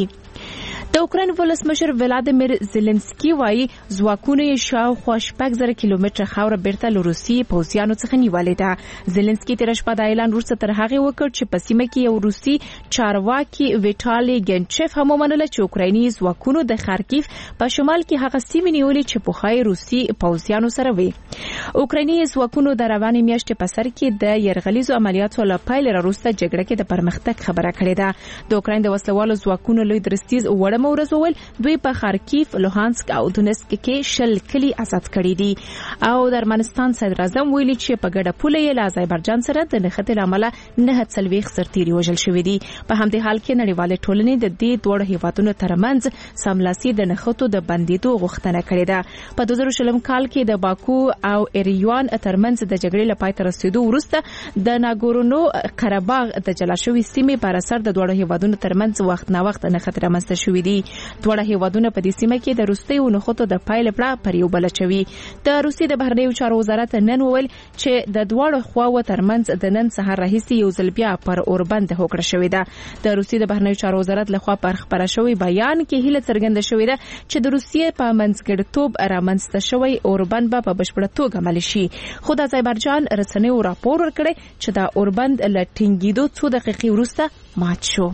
د اوکراین ولسمشر ولادیمیر زيلنسکي وايي ځواکونه یې شاوخوا شپږ زره کیلومتره خاوره بیرته له روسي پوځیانو څخه نیولې ده. زيلنسکي تېره شپه د اعلان وروسته تر هغې وکړ چې په سیمه کې یو روسي چارواکي ویټالي ګنچف هم ومنله چې اوکرایني ځواکونو د خارکیف په شمال کې هغه سیمې نیولې چې پخوای روسي پوځیانو سره وي. اوکرایني ځواکونو د روانې میاشتې په سر کې د یرغلیزو عملیاتو له پیل وروسته جګړه کې د پرمختګ خبره کړې ده. د اوکراین د وسلوالو ځواکونو لوی درستیز وړ ورځ وویل دوی په خارکیف، لوهانسک او دونسک کې شل کلی آزاد کړي دي او د ارمنستان صدر اعظم ویلي چې په ګډه پوله یې له آذربایجان سره د نښتې له امله نهه څلوېښت سرتیري وژل شوي دي. په همدې حال کې نړیوالې ټولنې د دې دواړو هیوادونو ترمنځ سملاسي د نښتو د بندېدو غوښتنه کړې ده. په دوه زره شلم کال کې د باکو او ایریوان ترمنځ د جګړې له پای ته رسیدو وروسته د ناګورنو قرهباغ د جلا شوې سیمې پر اثر د دواړو هیوادونو ترمنځ وخت نا وخت نښتې رامنځته شوې دي. دواړه هیوادونه په دې سیمه کې د روسیې نښتو د پایلې پړه پر یو بل چوي. د روسیې د بهرنیو چارو وزارت نن وویل چې د دواړو خواو ترمنځ د نن سهار راهیسې یو ځل بیا پر اوربند هوکړه شوې ده. د روسیې د بهرنیو چارو وزارت لخوا پر خبره شوی بیان کې هیله څرګنده شوې ده چې د روسیې په منځګړیتوب رامنځته شوی اوربند به په بشپړه توګه عملي شي. خو د آذربایجان رسنیو راپور ورکړی چې دا اوربند له ټینګېدو څو دقیقې وروسته مات شو.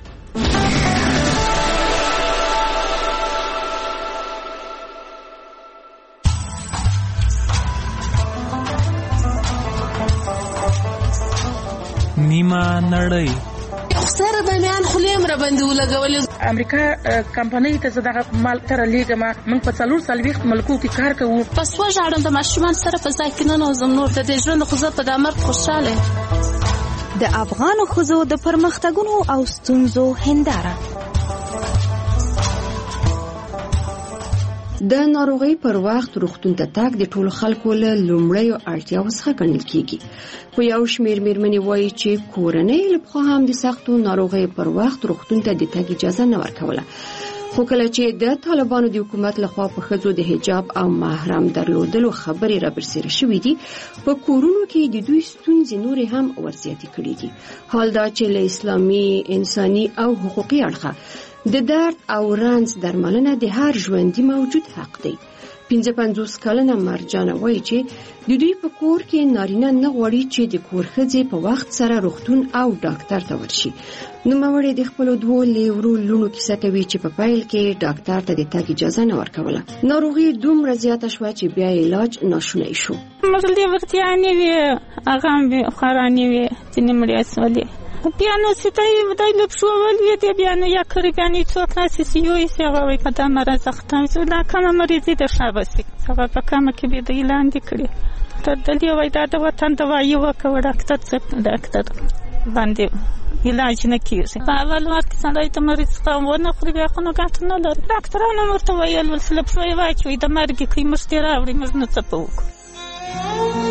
نیمه نړۍ سره د میان خلیم را باندې ولګول. امریکا کمپنۍ ته زداغه مال تر لیګه ما من په څلور سالويخت ملکو کې کار کوو. پس وژاړم د ماشومان سره په ځای کې نه نوزم نور د دې ژوند خو زه په دامر خوشاله. د افغانو ښځو د پرمختګونو او ستونزو هنداره. د ناروغۍ پر وخت روغتون ته تګ د ټولو خلکو له لومړیو اړتیاو څخه ګڼل کیږي. خو یو شمېر مېرمنې وایي چې کورنۍ له پخوا هم د سختو ناروغیو پر وخت روغتون ته د تګ اجازه نه ورکوله. خو کله چې د طالبانو د حکومت لخوا په ښځو د حجاب او محرم درلودلو خبرې رابرسېره شوې دي، په کورونو کې د دوی ستونزې نورې هم ورزیاتې کړي دي. حال دا چې له اسلامي، انساني او حقوقي اړخه د درد او رنځ درملنه د هر ژوندي موجود حق دی. پنځه پنځوس کلنه مرجانه وایي چې د دوی په کور کې نارینه نه غواړي چې د کور ښځې په وخت سره روغتون او ډاکټر ته ورشي. نوموړې د خپلو دوو لیورو لوڼو کیسه کوي چې په پیل کې ډاکټر ته د تګ اجازه نه ورکوله. ناروغي دومره زیاته شوه چې بیا علاج ناشونی شو. موږ لیورتیانې وې، هغه هم وې، خورانې وې، ځینې مړې سولې. بیا نو ستای ودای لپشو ول وی دی بیا نو یا کړګانی څوک ناسي سیوي سی هغه وي کته مرز ختم شو. دا کومه مریضي د شابسي هغه په کومه کې به د اعلان دي کړی ته دلی وای دا د وطن دوايي وکړه ډاکټر څخه ډاکټر باندې علاج نه کیږي. په اول وخت کې څنګه ته مریض قوم ونه خوري بیا خو نو ګټه نه لري. ډاکټرانو ورته ویل ول لپشو یې واچوي د مرګ کې مسترا وړي موږ نه څه پوک.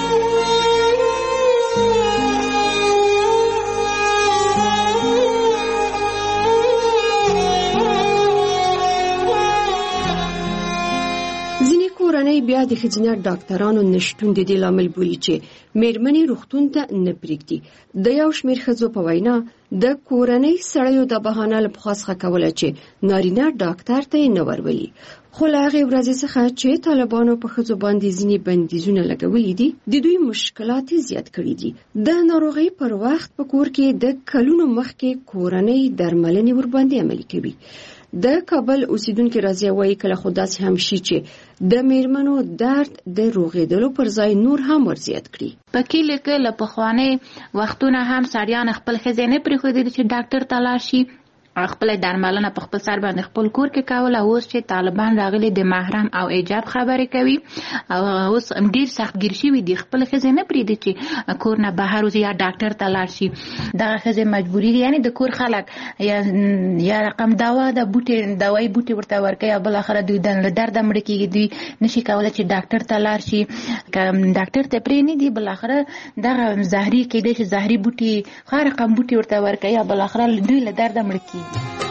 کورنۍ بیا د ښځینه ډاکټرانو نشتون د دې لامل بولي چې میرمنې روغتون ته نه پرېږدي. د یو شمېر ښځو په وینا د کورنۍ سړیو د بهانه له پخوا څخه کوله چې نارینه ډاکټر ته یې نه ورولي. خو له هغې ورځې څخه چې طالبانو په ښځو باندې ځینې بندیزونه لګولي دي، د دوی مشکلات زیات کړي دي. د ناروغۍ پر وخت په کور کې د کلونو مخکې کورنۍ درملنې ورباندې عملي کوي. د کابل اوسیدونکو راځي وایي کله خو داسې هم شي چې د میرمنو درد د روغېدلو پر ځای نور هم ورزیات کړي. په کله کې له پخواني وختونه هم سړیان خپل ښځې نه پرېښودل چې ډاکټر ته لاړ شي، خپل درملنه په خپل سر باندې خپل کور کې کوله. اوس چې طالبان راغلي د محرم او حجاب خبرې کوي او اوس ډیر سختګیر شوي دي، خپل ښځې نه پرېږدي چې کور نه بهر وځي یا ډاکټر ته لاړ شي. دغه ښځې مجبوري دي، یعنې د کور خلک یا یا رقم دوا د بوټي دوایي بوټي ورته ورکوي او بالاخره دوی له درده مړه کېږي، دوی نشي کولی چې ډاکټر ته لاړ شي. که ډاکټر ته پرېنږدي بالاخره دغه زهري کېدای شي زهري بوټي ښه رقم بوټي ورته ورکوي او بالاخره دوی له درده مړه کېږي.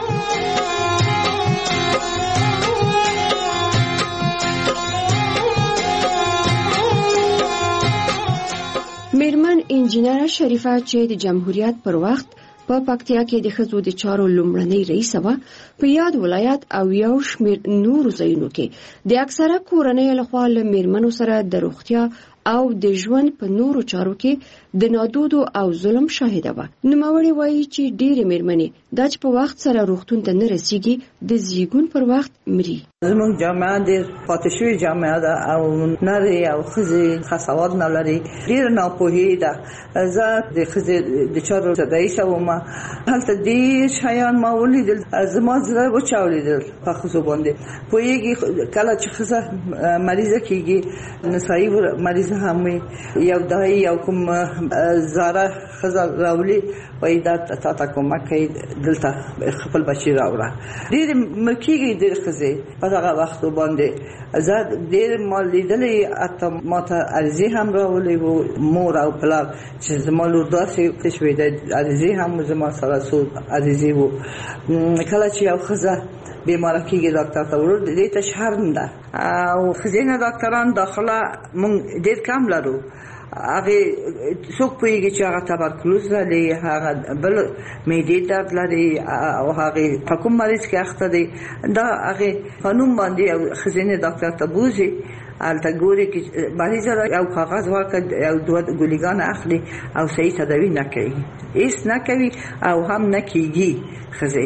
میرمن انجینر شریفه چې د جمهوریت پر وخت په پکتیا کې د ښځو د چارو لومړنۍ رئیسه وه، په یاد ولایت او یو شمېر نورو ځایونو کې د اکثره کورنیو لخوا له میرمنو سره د روغتیا او د ژوند په نورو چارو کې د نادودو او ظلم شاهده وه. نوموړې وایي چې ډېرې میرمنې دا چې په وخت سره روغتون ته نه رسیږي د زیږون پر وخت مري. زموږ جامعه ډېر پاتې شوې جامعه ده او نرۍ او ښځې ښه سواد نه لري، ډېره ناپوهي ده. زه د ښځې د چارو رئیسه وم، هلته ډېر شیان ما ولیدل، زما زړه وچاودېدل په ښځو باندې. پوهېږي کله چې ښځه مریضه کېږي، نسایي مریضه هم وي، یو دای یو کوم زاره ښځه راولي وایي دا تا ته کومک کوي، دلته خپل بچي راوړه. ډېرې مړه کېږي ډېرې ښځې په دغه وختو باندې. زه ډېر ما لیدلې، حتی ما ته عریضې هم راولې وو، مور او پلار چې زما لور داسې شوې ده، عریضې هم زما سره څو عریضې وو. کله چې یو ښځه بیماره کېږي ډاکټر ته ورور دې ته شرم ده او ښځینه ډاکټران داخله مونږ ډېر کم لرو. هغه څوک پوهېږي چې هغه تبرکلوز لري، هغه بل معدې درد لري او هغه په کوم مریض کې اخته دی، دا هغه په نوم باندې ښځینه ډاکټر ته بوځي. هلته ګوري چې مریض یو کاغذ ورکړي، یو دوه ګولیګان اخلي او صحیح تداوي نه کوي، هېڅ نه کوي او هم نه کېږي ښځې.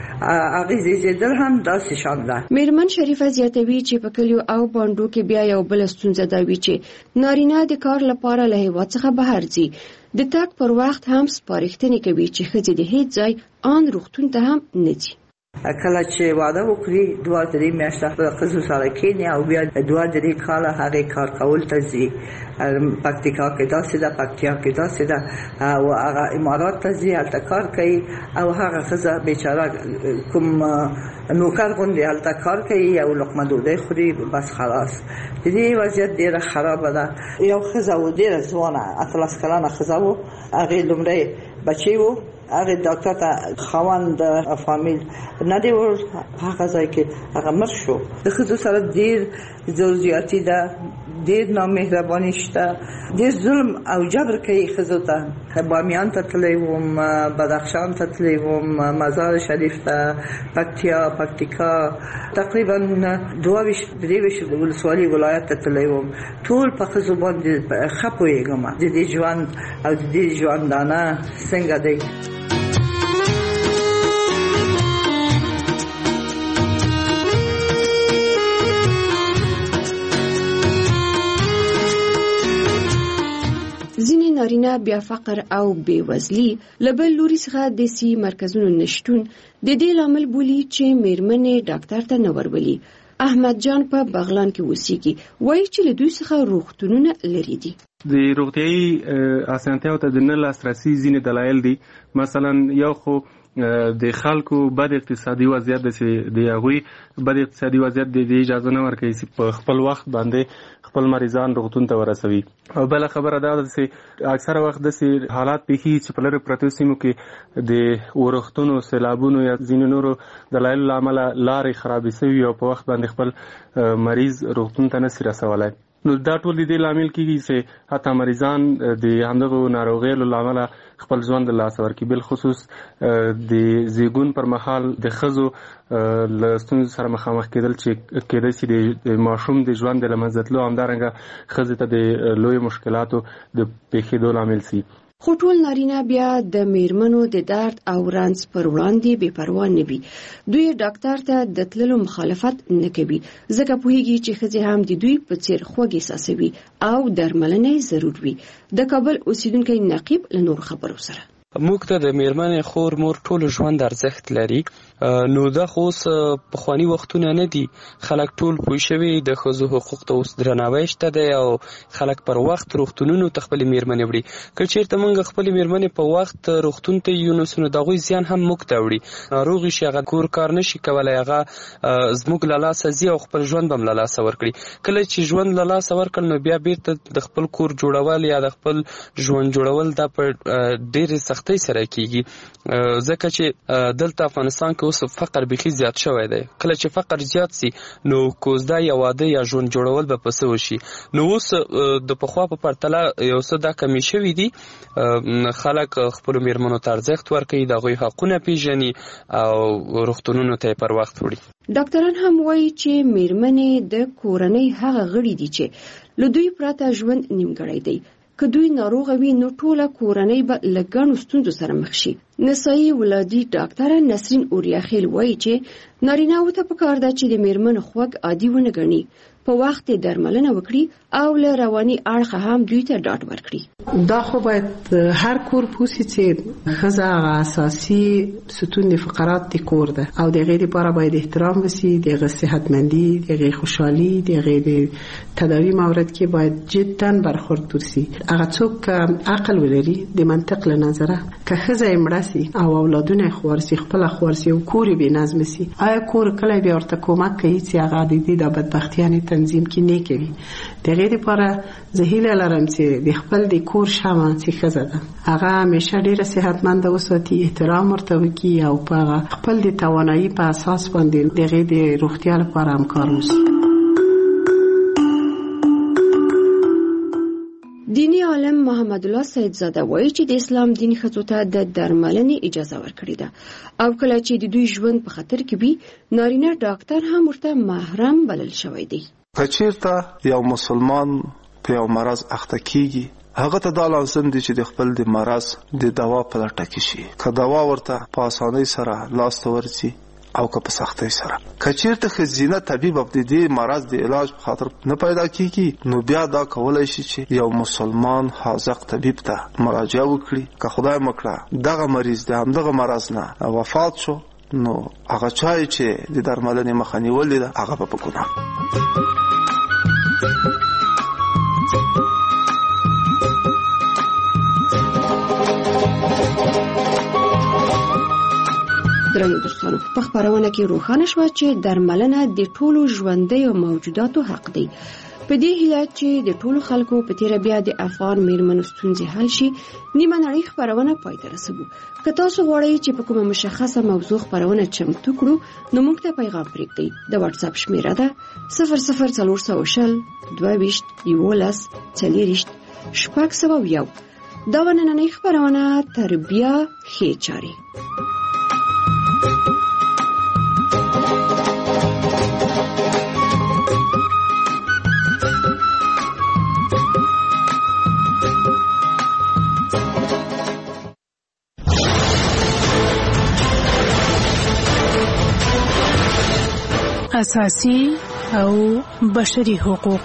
اغیزې زیدل هم داسې شان ده. میرمن شریفه زیاتوي چې په کلیو او بانډو کې بیا یو بل ستونزه دا وي چې نارینه د کار لپاره له هیواد څخه بهر ځي، د تګ پر وخت هم سپارښتنې کوي چې ښځې د هیڅ ځای آن روغتون ته هم نه ځي. کله چې واده وکړي دوه درې میاشتې په قزو سره کېني او بیا دوه درې کاله هغه کار کول ته ځي. پکتیکا کې داسې ده، پکتیا کې داسې ده او هغه امارات ته ځي هلته کار کوي او هغه ښځه بیچاره کوم نوکر غوندې هلته کار کوي او لقمه ډوډۍ خوري بس خلاص. د دې وضعیت ډېره خرابه ده. یو ښځه و ډېره ځوانه اتلس کلنه ښځه و، هغې لومړی بچی و، هغه ډاکټر ته خاوند فامیل نه دی ور هغه ځای کې هغه مر شو. د ښځو سره ډېر زوجیاتي ده، ډېر نامهرباني شته، ډېر ظلم او جبر کوي ښځو ته. بامیان ته تللی وم، بدخشان ته تللی وم، مزار شریف ته، پکتیا، پکتیکا، تقریبا دوه ویشت درې ویشت ولسوالي ولایت ته تللی وم. ټول په ښځو باندې ښه پوهېږم د دې ژوند او د دې ژوندانه څنګه دی. ځینې نارینه بیا فقر او بېوزلي له بل لوري څخه د سي مرکزونو نشتون د دې لامل بولي چې میرمنې ډاکټر ته نه ورولي. احمد جان په بغلان کې اوسېږي، وایي چې له دوی څخه روغتونونه لرې دي. د روغتیایي اسانتیاو ته د نه لاسرسي ځینې دلایل دي. مثلا یو خو د خلکو بد اقتصادي وضعیت د هغوی بد اقتصادي وضعیت د اجازه نه ورکوي چې په خپل وخت باندې خپل مریضان روغتون ته ورسوي. او بله خبره دا ده چې اکثره وخت داسې حالات پیښیږي چې په لرې پرتو سیمو کې د ورښتونو، سیلابونو یا ځینو نورو دلایلو له امله لارې خرابې شوي او په وخت باندې خپل مریض روغتون ته نشي رسولی. نو دا ټول د دې لامل کېږي چې حتی مریضان د همدغو ناروغیو له امله خپل ژوند له لاسه ورکړي. بالخصوص د زیږون پر مهال د ښځو له ستونزو سره مخامخ کېدل چې کېدای شي د ماشوم د ژوند د له منځه تلو، همدارنګه ښځې ته د لویو مشکلاتو د پیښېدو لامل شي. خو ټول نارینه بیا د میرمنو د درد او رنځ پر وړاندې بې پروا نه وي. دوی ډاکټر ته د تللو مخالفت نه کوي، ځکه پوهیږي چې ښځې هم د دوی په څیر خوږ احساسوي او درملنه ضرور وي. د کابل اوسیدونکی نقیب له نور خبرو سره موږ ته د میرمنې خور مور ټول ژوند ارزښت لري. نو دا خو اوس پخواني وختونه نه دي، خلک ټول پوه شوي د ښځو حقوق ته اوس درناوی شته دی او خلک پر وخت روغتونونو ته خپلې میرمنې وړي. که چېرته موږ خپلې میرمنې په وخت روغتون ته یو نو نو د هغوی زیان هم موږ ته وړي. ناروغ شي هغه کور کار نشي کولی، هغه زموږ له لاسه ځي او خپل ژوند به هم له لاسه ورکړي. کله چې ژوند له لاسه ورکړل نو بیا بیرته د خپل کور جوړول یا د خپل ژوند جوړول دا په ډېرې سختۍ سره کېږي، ځکه چې دلته افغانستان کې اوس فقر بیخي زیات شوی دی. کله چې فقر زیات سي نو کوزده یا واده یا ژوند جوړول به په څه وشي. نو اوس د پخوا په پرتله یو څه دا کمی شوي دي. خلک خپلو میرمنو ته ارزښت ورکوي، د هغوی حقونه پیژني او روغتونونو ته یې پر وخت وړي. ډاکټران هم وایي چې میرمنې د کورنۍ هغه غړي دي چې له دوی پرته ژوند نیمګړی دی. که دوی ناروغه وي نو ټوله کورنۍ به له ګڼو ستونزو سره مخ شي. نسایي ولادي ډاکټره نسرین اوریاخیل وایي چې نارینه‌وو ته پکار ده چې د میرمنو خوږ عادي ونه ګڼي، په وخت درملنه وکړي او له رواني اړخه هم دوی ته ډاډ ورکړي. دا خو باید هر کور پوسی چې ښځه اساسي ستون د فقرات د کور ده او د غیر لپاره باید احترام وسی، د صحتمندي، د غیر خوشحالي، د غیر تداوی مورد کې باید جدا برخورد وسی. هغه څوک عقل ولري د منطق له نظره که ښځه امراسي او اولادونه خورسي خپل خورسي او کور به نظم سي، آیا کور کله به ورته کومک کوي چې هغه د دې د بدبختیانه تنظیم کې نه کوي. د غیر لپاره زهیله لرم چې د خپل د کور شمه چې ښځه ده هغه همیشه ډیره صحتمند اوساتي، احترام ورته وکړي او په خپل د توانایي په اساس باندې د غیر د روغتیا لپاره هم کار وکړي. دینی عالم محمد الله سیدزاده وایي چې د اسلام دین ښځو ته د درملنې اجازه ورکړې ده او کله چې د دوی ژوند په خطر کې وي نارینه ډاکټر هم ورته محرم بلل شوی دی. که چېرته یو مسلمان په یو مرض اخته کیږي هغه ته دا لازم دی چې د خپل د مرض د دوا په لټه کې شي. که دوا ورته په اسانۍ سره لاس ته ورسي او که په سختۍ سره. که چېرته ښځینه طبیب د دې مرض د علاج په خاطر نه پیدا کیږي نو بیا دا کولی شي چې یو مسلمان حاذق طبیب ته مراجعه وکړي. که خدای مکړه دغه مریض د همدغه مرض نه وفات شو نو هغه چای چې د درملنې مخه نیولې ده هغه به په ګناه. درنو دوستانو، په خبرونه کې روښانه شوه چې درملنه د ټولو ژوندیو موجوداتو حق دی. په دې هیله چې د ټولو خلکو په تیره بیا د افغان میرمنو ستونزې حل شي، نیمه نړۍ خبرونه پای ته رسوو. که تاسو غواړئ چې په کومه مشخصه موضوع خبرونه چمتو کړو، نو موږ ته پیغام پرېږدئ. د واتس اپ شمیره ده صفر صفر څلور سوه شل دوه ویشت یولس څلېرویشت شپږ سوه یو. دا وه نننۍ خبرونه. تر بیا ښې چارې. اساسي او بشري حقوق.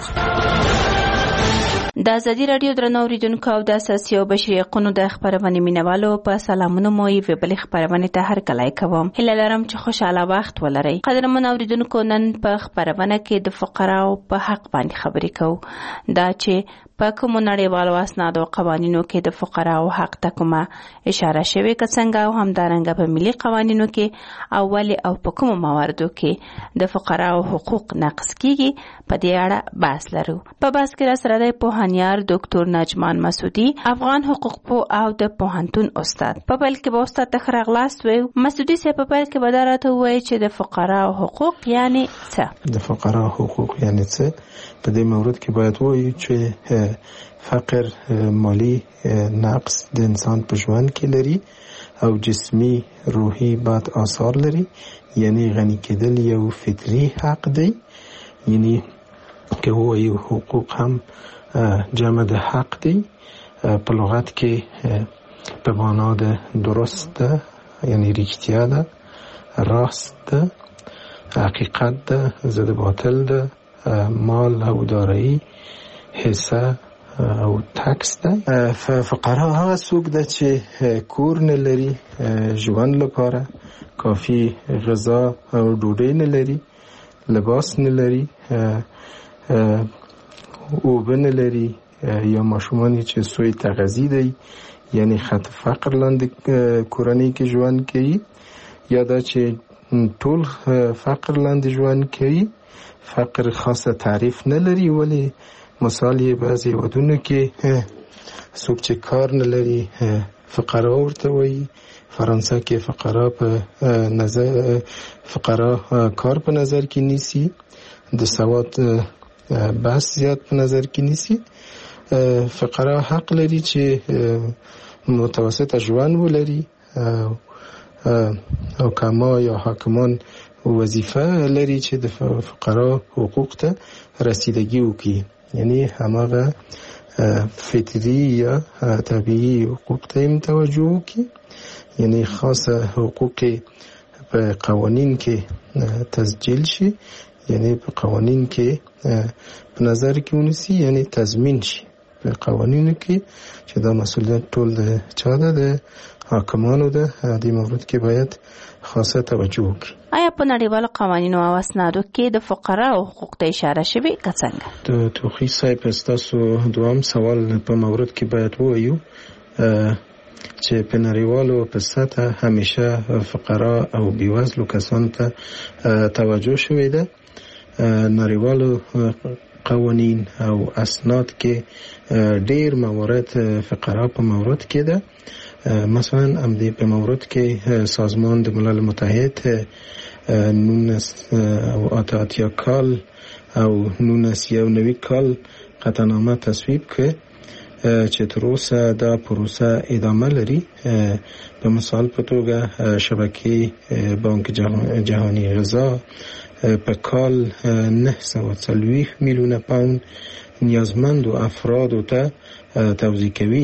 د ازادي رادیو درنو اوریدونکو او د اساسي او بشري حقوقو د خبرونې مینوالو په سلامونه مو یې وبلې خبرونه ته هر کله کوم. هیله لرم چې خوشاله وخت ولرئ. قدرمن اوریدونکو، نن په خبرونه کې د فقراو په حق باندې خبرې کوو. دا چې په کومو نړیوالو اسنادو او قوانینو کې د فقراو حق ته کومه اشاره شوې، که څنګه او همدارنګه په ملي قوانینو کې اول او په کومو مواردو کې د فقراو حقوق نقض کیږي، په دې اړه بحث لرو. په بحث کې را سره د پوهانیار ډاکټر نجمان مسعودي، افغان حقوق پوه او د پوهنتون استاد. په بل کې به استاد ته راغلاست وي. مسعودي صاحب په بل کې به راته وایي چې د فقراو حقوق یعنی څه؟ د فقراو حقوق یعنی څه؟ په دې مورد کې باید وایي چې فقر مالی نقص د انسان په ژوند کې لري او جسمی روحي بد آثار لري. یعنی غنی کېدل یو فطری حق دی. یعنی که وایي حقوق هم جمع د حق دی. په لغت کې په معنا د درست ده، یعنی رښتیا ده، راست ده، حقیقت ده، ضد باطل ده، مال او دارایی، حصه او تکس ده. فقرا هغه څوک ده چې کور نه لري، ژوند لپاره کافی غذا او ډوډۍ نه لري، لباس نه لري، اوبه نه لري، یا ماشومانی چې سوی تغذیه دی، یعنی خط فقر لاندې کورنۍ کې ژوند کوي، یا دا چې ټول فقر لاندې ژوند کوي. فقر خاصه تعریف نه لري، ولی مثال یې بعضی ودونو کې څوک چې کار نه لري فقرا ورته وایي. فرانسه کې فقرا په نظر فقرا کار په نظر کې نیسي، د سواد بحث زیات په نظر کې نیسي. فقرا حق لري چې متوسط ژوند ولري او کما یا حاکمان وظیفه لري چې د فقرا حقوق ته رسیدگی وکړي. یعنی هماغه فطری یا طبیعی حقوق ته هم توجه وکړي. یعنی خاصه حقوق په قوانین کې تسجیل شي، یعنی په قوانین کې په نظر کې ونیسي، یعنی تضمین شي په قوانینو کې چې دا مسؤلیت ټول د چا ده، د حاکمانو ده. دې مورد کې باید خاصه توجه وکړي. آیا په نړیوالو قوانینو او اسنادو کې د فقراو حقوق ته اشاره شوې که څنګه؟ د توخی صاحب ستاسو دوام سوال په مورد کې باید وایو چې په نړیوالو په سطح همیشه فقرا او بیوزلو کسانو ته توجه شوې ده. نړیوالو قوانین او اسناد کې ډېر موارد فقرا په مورد کې ده. مثلا هم دې په مورد کې سازمان د ملل متحد نونس او اتاتیا کال او نونس یو نوی کال قطعنامه تصویب که چې تر اوسه دا پروسه ادامه لري. په مثال په توګه شبکه بانک جهانی غذا په کال نه سوه څلوېښت میلیونه پوند نیازمند و افرادو ته توزیع کوي.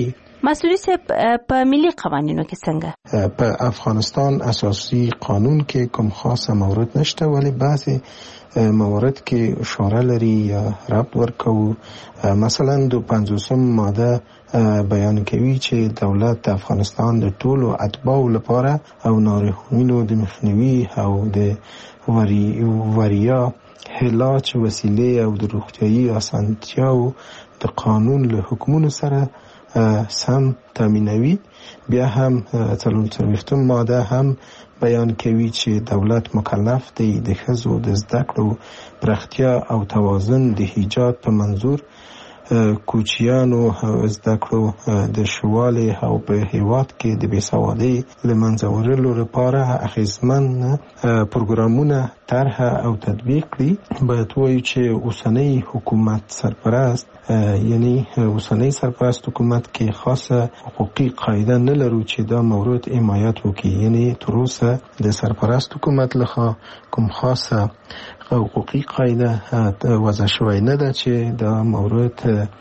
مسعودي صاحب په ملي قوانینو کې څنګه؟ په افغانستان اساسي قانون کې کوم خاصه مورد نشته، ولی بعضی موارد کې اشاره لري یا ربط ورکوو. مثلا د پنځوسم ماده بیان کوي چې دولت د افغانستان د ټولو اتباعو لپاره او ناروغینو د مخنیوي او د وړیا علاج وسیلې او د روغتیايي اسانتیاو د قانون له حکمونو سره سم تامینوي. بیا هم څلور څلوېښتم ماده هم بیان کوي چې دولت مکلف دی د ښځو د زده کړو پراختیا او توازن د ایجاد په منظور کوچیانو او زده کړو د شوالي او په هیواد کې د بېسوادۍ له منځه وړلو لپاره اغېزمن پروګرامونه طرح او تطبیق کړي. باید وایو چې اوسنی حکومت سرپرست یعنی اوسنی سرپرست حکومت کې خاصه حقوقي قاعده نه لرو چې دا مورد حمایت وکړي. یعنی تر اوسه د سرپرست حکومت لخوا کوم خاصه حقوقي قاعده وضع شوی نه ده چې دا مورد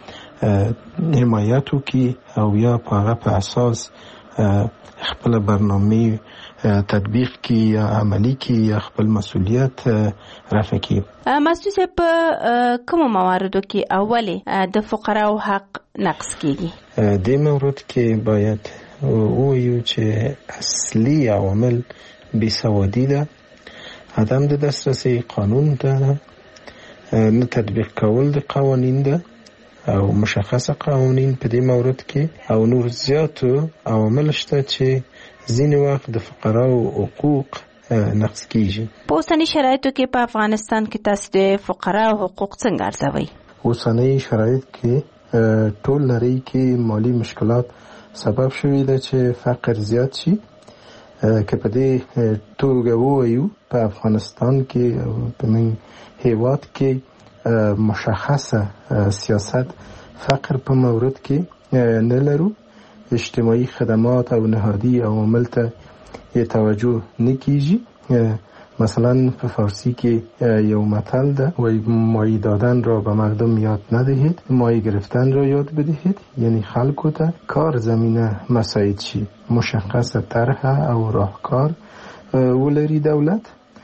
حمایت وکړي او یا په هغه په اساس خپل برنامه تطبیق کی یا عملی کی یا خپل مسئولیت رفع کی. مسعود صاحب په کوم مواردو کې اولی د فقراو حق نقض کیږي؟ د مورد کې باید وایو چې اصلي عوامل بېسوادي ده، عدم د دسترسي قانون ده، نه تطبیق کول د قوانین ده او مشخصه قوانین په دې مورد کې او نور زیاتو عوامل شته چې ځینې وخت د فقراو حقوق نقض کیږي. په اوسني شرایطو کې په افغانستان کې تاسو د فقراو حقوق څنګه ارزوئ؟ اوسني شرایط کې ټول نړۍ کې مالی مشکلات سبب شوی ده چې فقر زیات شي. که په دې توګه ووایو په افغانستان کې او په موږ هیواد کې مشخصه سیاست فقر په مورد کې نه لرو. اجتماعي خدمات او نهادی عوامل ته توجه نه کیږي. مثلا په فارسی کې یو متل ده وای مایه دادن را به مردم یاد ندهید، مایه گرفتن را یاد بدهید. یعنی خلکو ته کار زمینه مساعد شي، مشخص طرح او راهکار ولري دولت.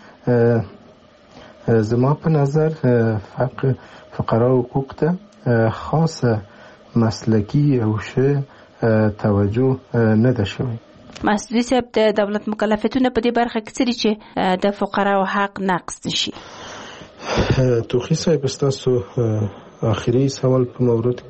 زما په نظر فقر فقرا حقوق ته خاصه مسلکی او شه توجه نه ده شوی. مسعودي صاحب د دولت مکلفیتونه په دې برخه کې څه دي چې د فقراو حق نقض نشي؟ توخی صاحب ستاسو آخري سوال په مورد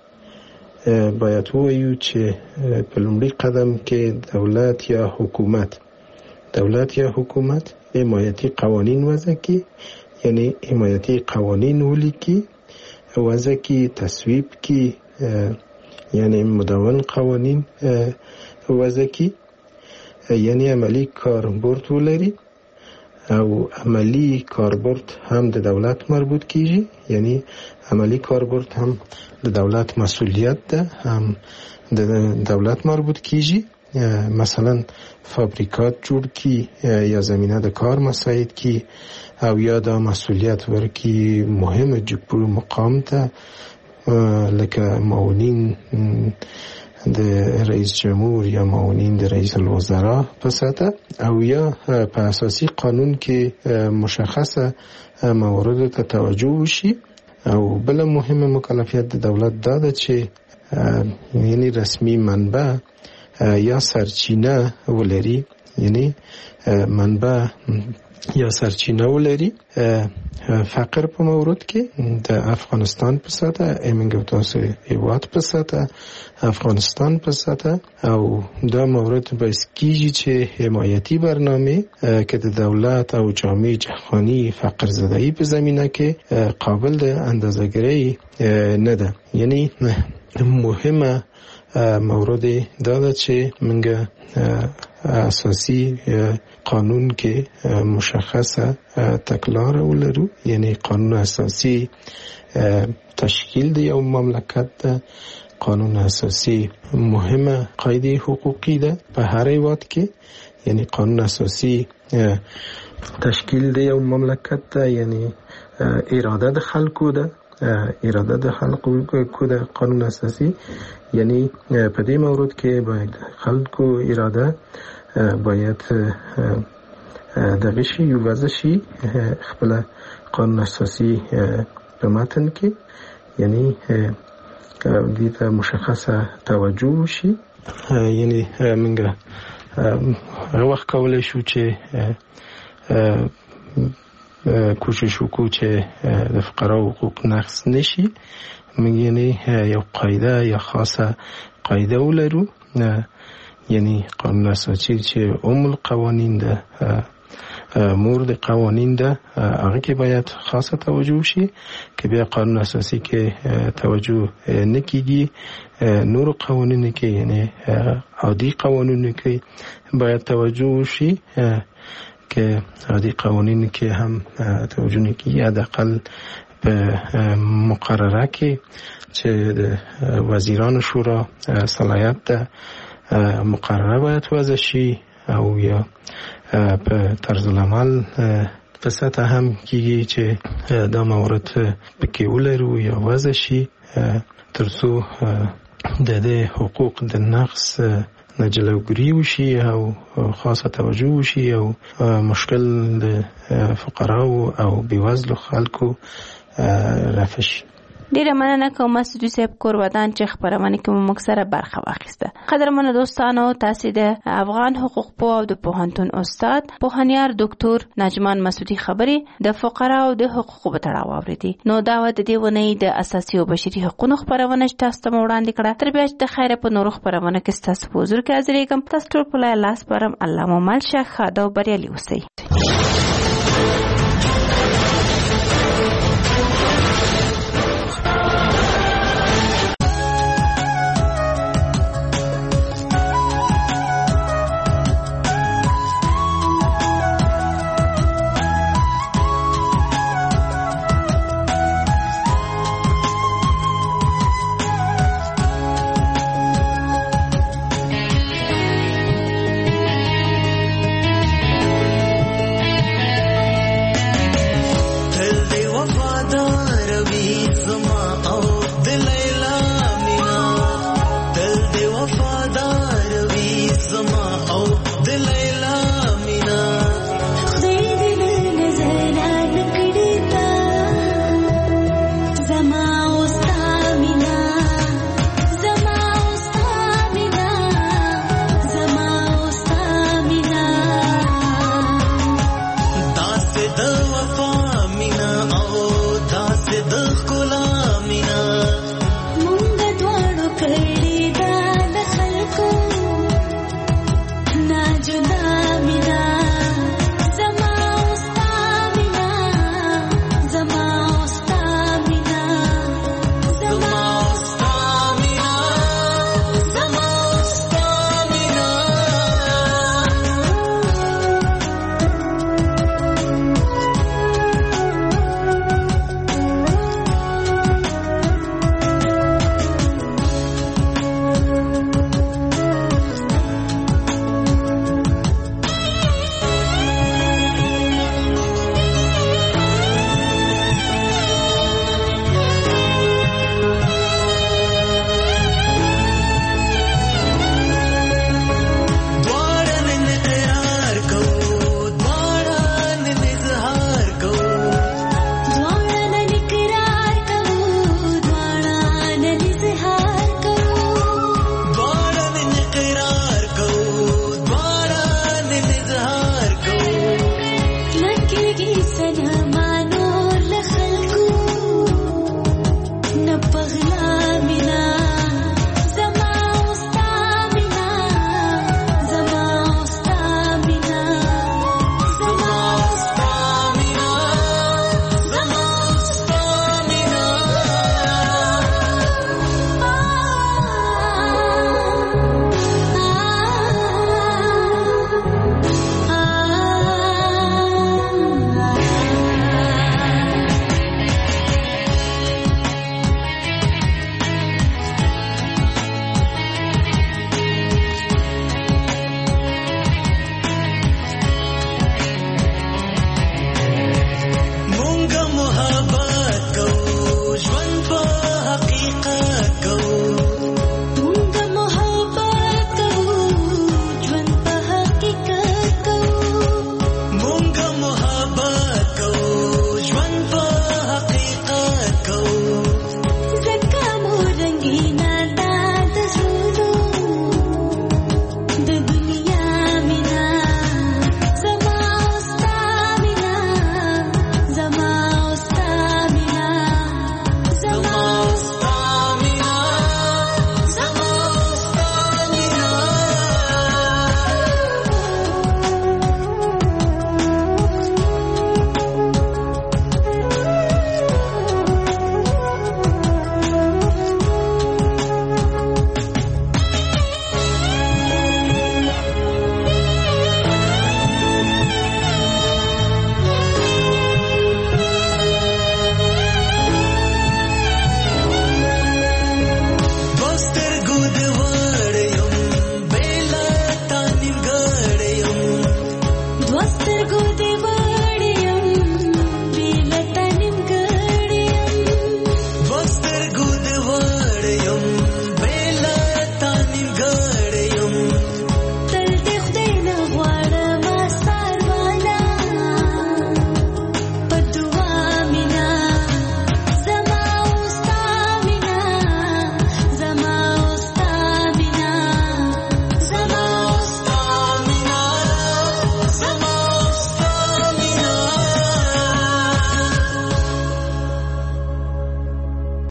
کې باید ووایو چې په لومړي قدم کې دولت یا حکومت دولت یا حکومت حمایتي قوانین وضع کړي، یعنی حمایتي قوانین ولیکي، وضع کړي، تصویب کړي، یعنی مدون قوانین وضع کړي، یعنی عملی کاربرد ولري او عملی کاربرد هم د دولت مربوط کیږي. یعنی عملی کاربرد هم د دولت مسئولیت ده، هم د دولت مربوط کیږي. مثلا فابریکات جوړ کی یا زمینه د کار مساعد کی او یا د مسئولیت ورکی مهم جبر مقام ته لکه معاونین د رئیس جمهور یا معاونین د رئیس الوزراء په سطح او یا په اساسي قانون کې مشخصه موارد ته توجه وشي. او بل مهمه مکلفیت د دولت دا ده چې یعنی رسمي منبع یا سرچینه ولري، یعنی منبع یا سرچینه ولري. فقر په مورد کې د افغانستان په سطح ایمنګ تاسو هیواد په سطح افغانستان په سطح او دا مورد باعث کیږي چې حمایتي برنامه که د دولت او جامعه جهانی فقر زدایی په زمینه کې قابل د اندازه‌گیری نه ده. یعنی مهمه مورد دا ده چې منګه اساسی قانون کې مشخصه تکلار ولرو، یعنی قانون اساسی تشکیل دی یو مملکت ده. قانون اساسی مهمه قاعده حقوقی ده په هر هیواد کې، یعنی قانون اساسی تشکیل دی یو مملکت ده، یعنی اراده د خلکو ده اراده د خلکو کو د قانون اساسي، یعنی په دې مورد کې باید خلکو اراده باید دغه شی یو وضع شي خپل قانون اساسي په متن کې، یعنی دې ته مشخصه توجه شي. یعنی موږ هغه وخت کولای شو چې کوشش وکړو چې د فقراو حقوق نقض نشي. موږ یعنی یو قاعده یا خاصه قاعده ولرو، یعنی قانون اساسي چې ام القوانین ده، مور د قوانین ده، هغه کې باید خاصه توجه شي. که بیا قانون اساسي کې توجه نه کیږي، نور قوانینو کې یعنی عادي قوانینو کې باید توجه شي. که عادي قوانینو کې هم توجه نه کیږي، حداقل په مقرره کې چې د وزیرانو شورا صلاحیت ده مقرره باید وضع شي، او یا په طرز العمل په سطح هم کیږي چې دا موارد پکې ولرو یا وضع شي، ترڅو د دې حقوق د نقص نه جلوګیری وشي او خاصه توجه وشي او مشکل د فقراو او بېوزلو خلکو رفع شي. ډیره مننه کوم مسعودي صاحب کور ودان چې خبرونه کې موږ سره برخه واخیسته. قدرمنو دوستانو، تاسو د افغان حقوق پوه او د پوهنتون استاد پوهنیار ډاکټر نجمان مسعودي خبري د فقراو د حقوقو په تړاو اوریدي. نو دا و د دې ونې د اساسي او بشري حقوقو خبرونه تاسو ته وړاندې کړه. تر بیا چې د خیره په نورو خبرونه کې تاسو په حضور کې حاضرې کوم. تاسو ټول په لاس پرم الله مو مل شه خاده او بریالي اوسئ. د وفا مینا او داسې د ښکلا مینا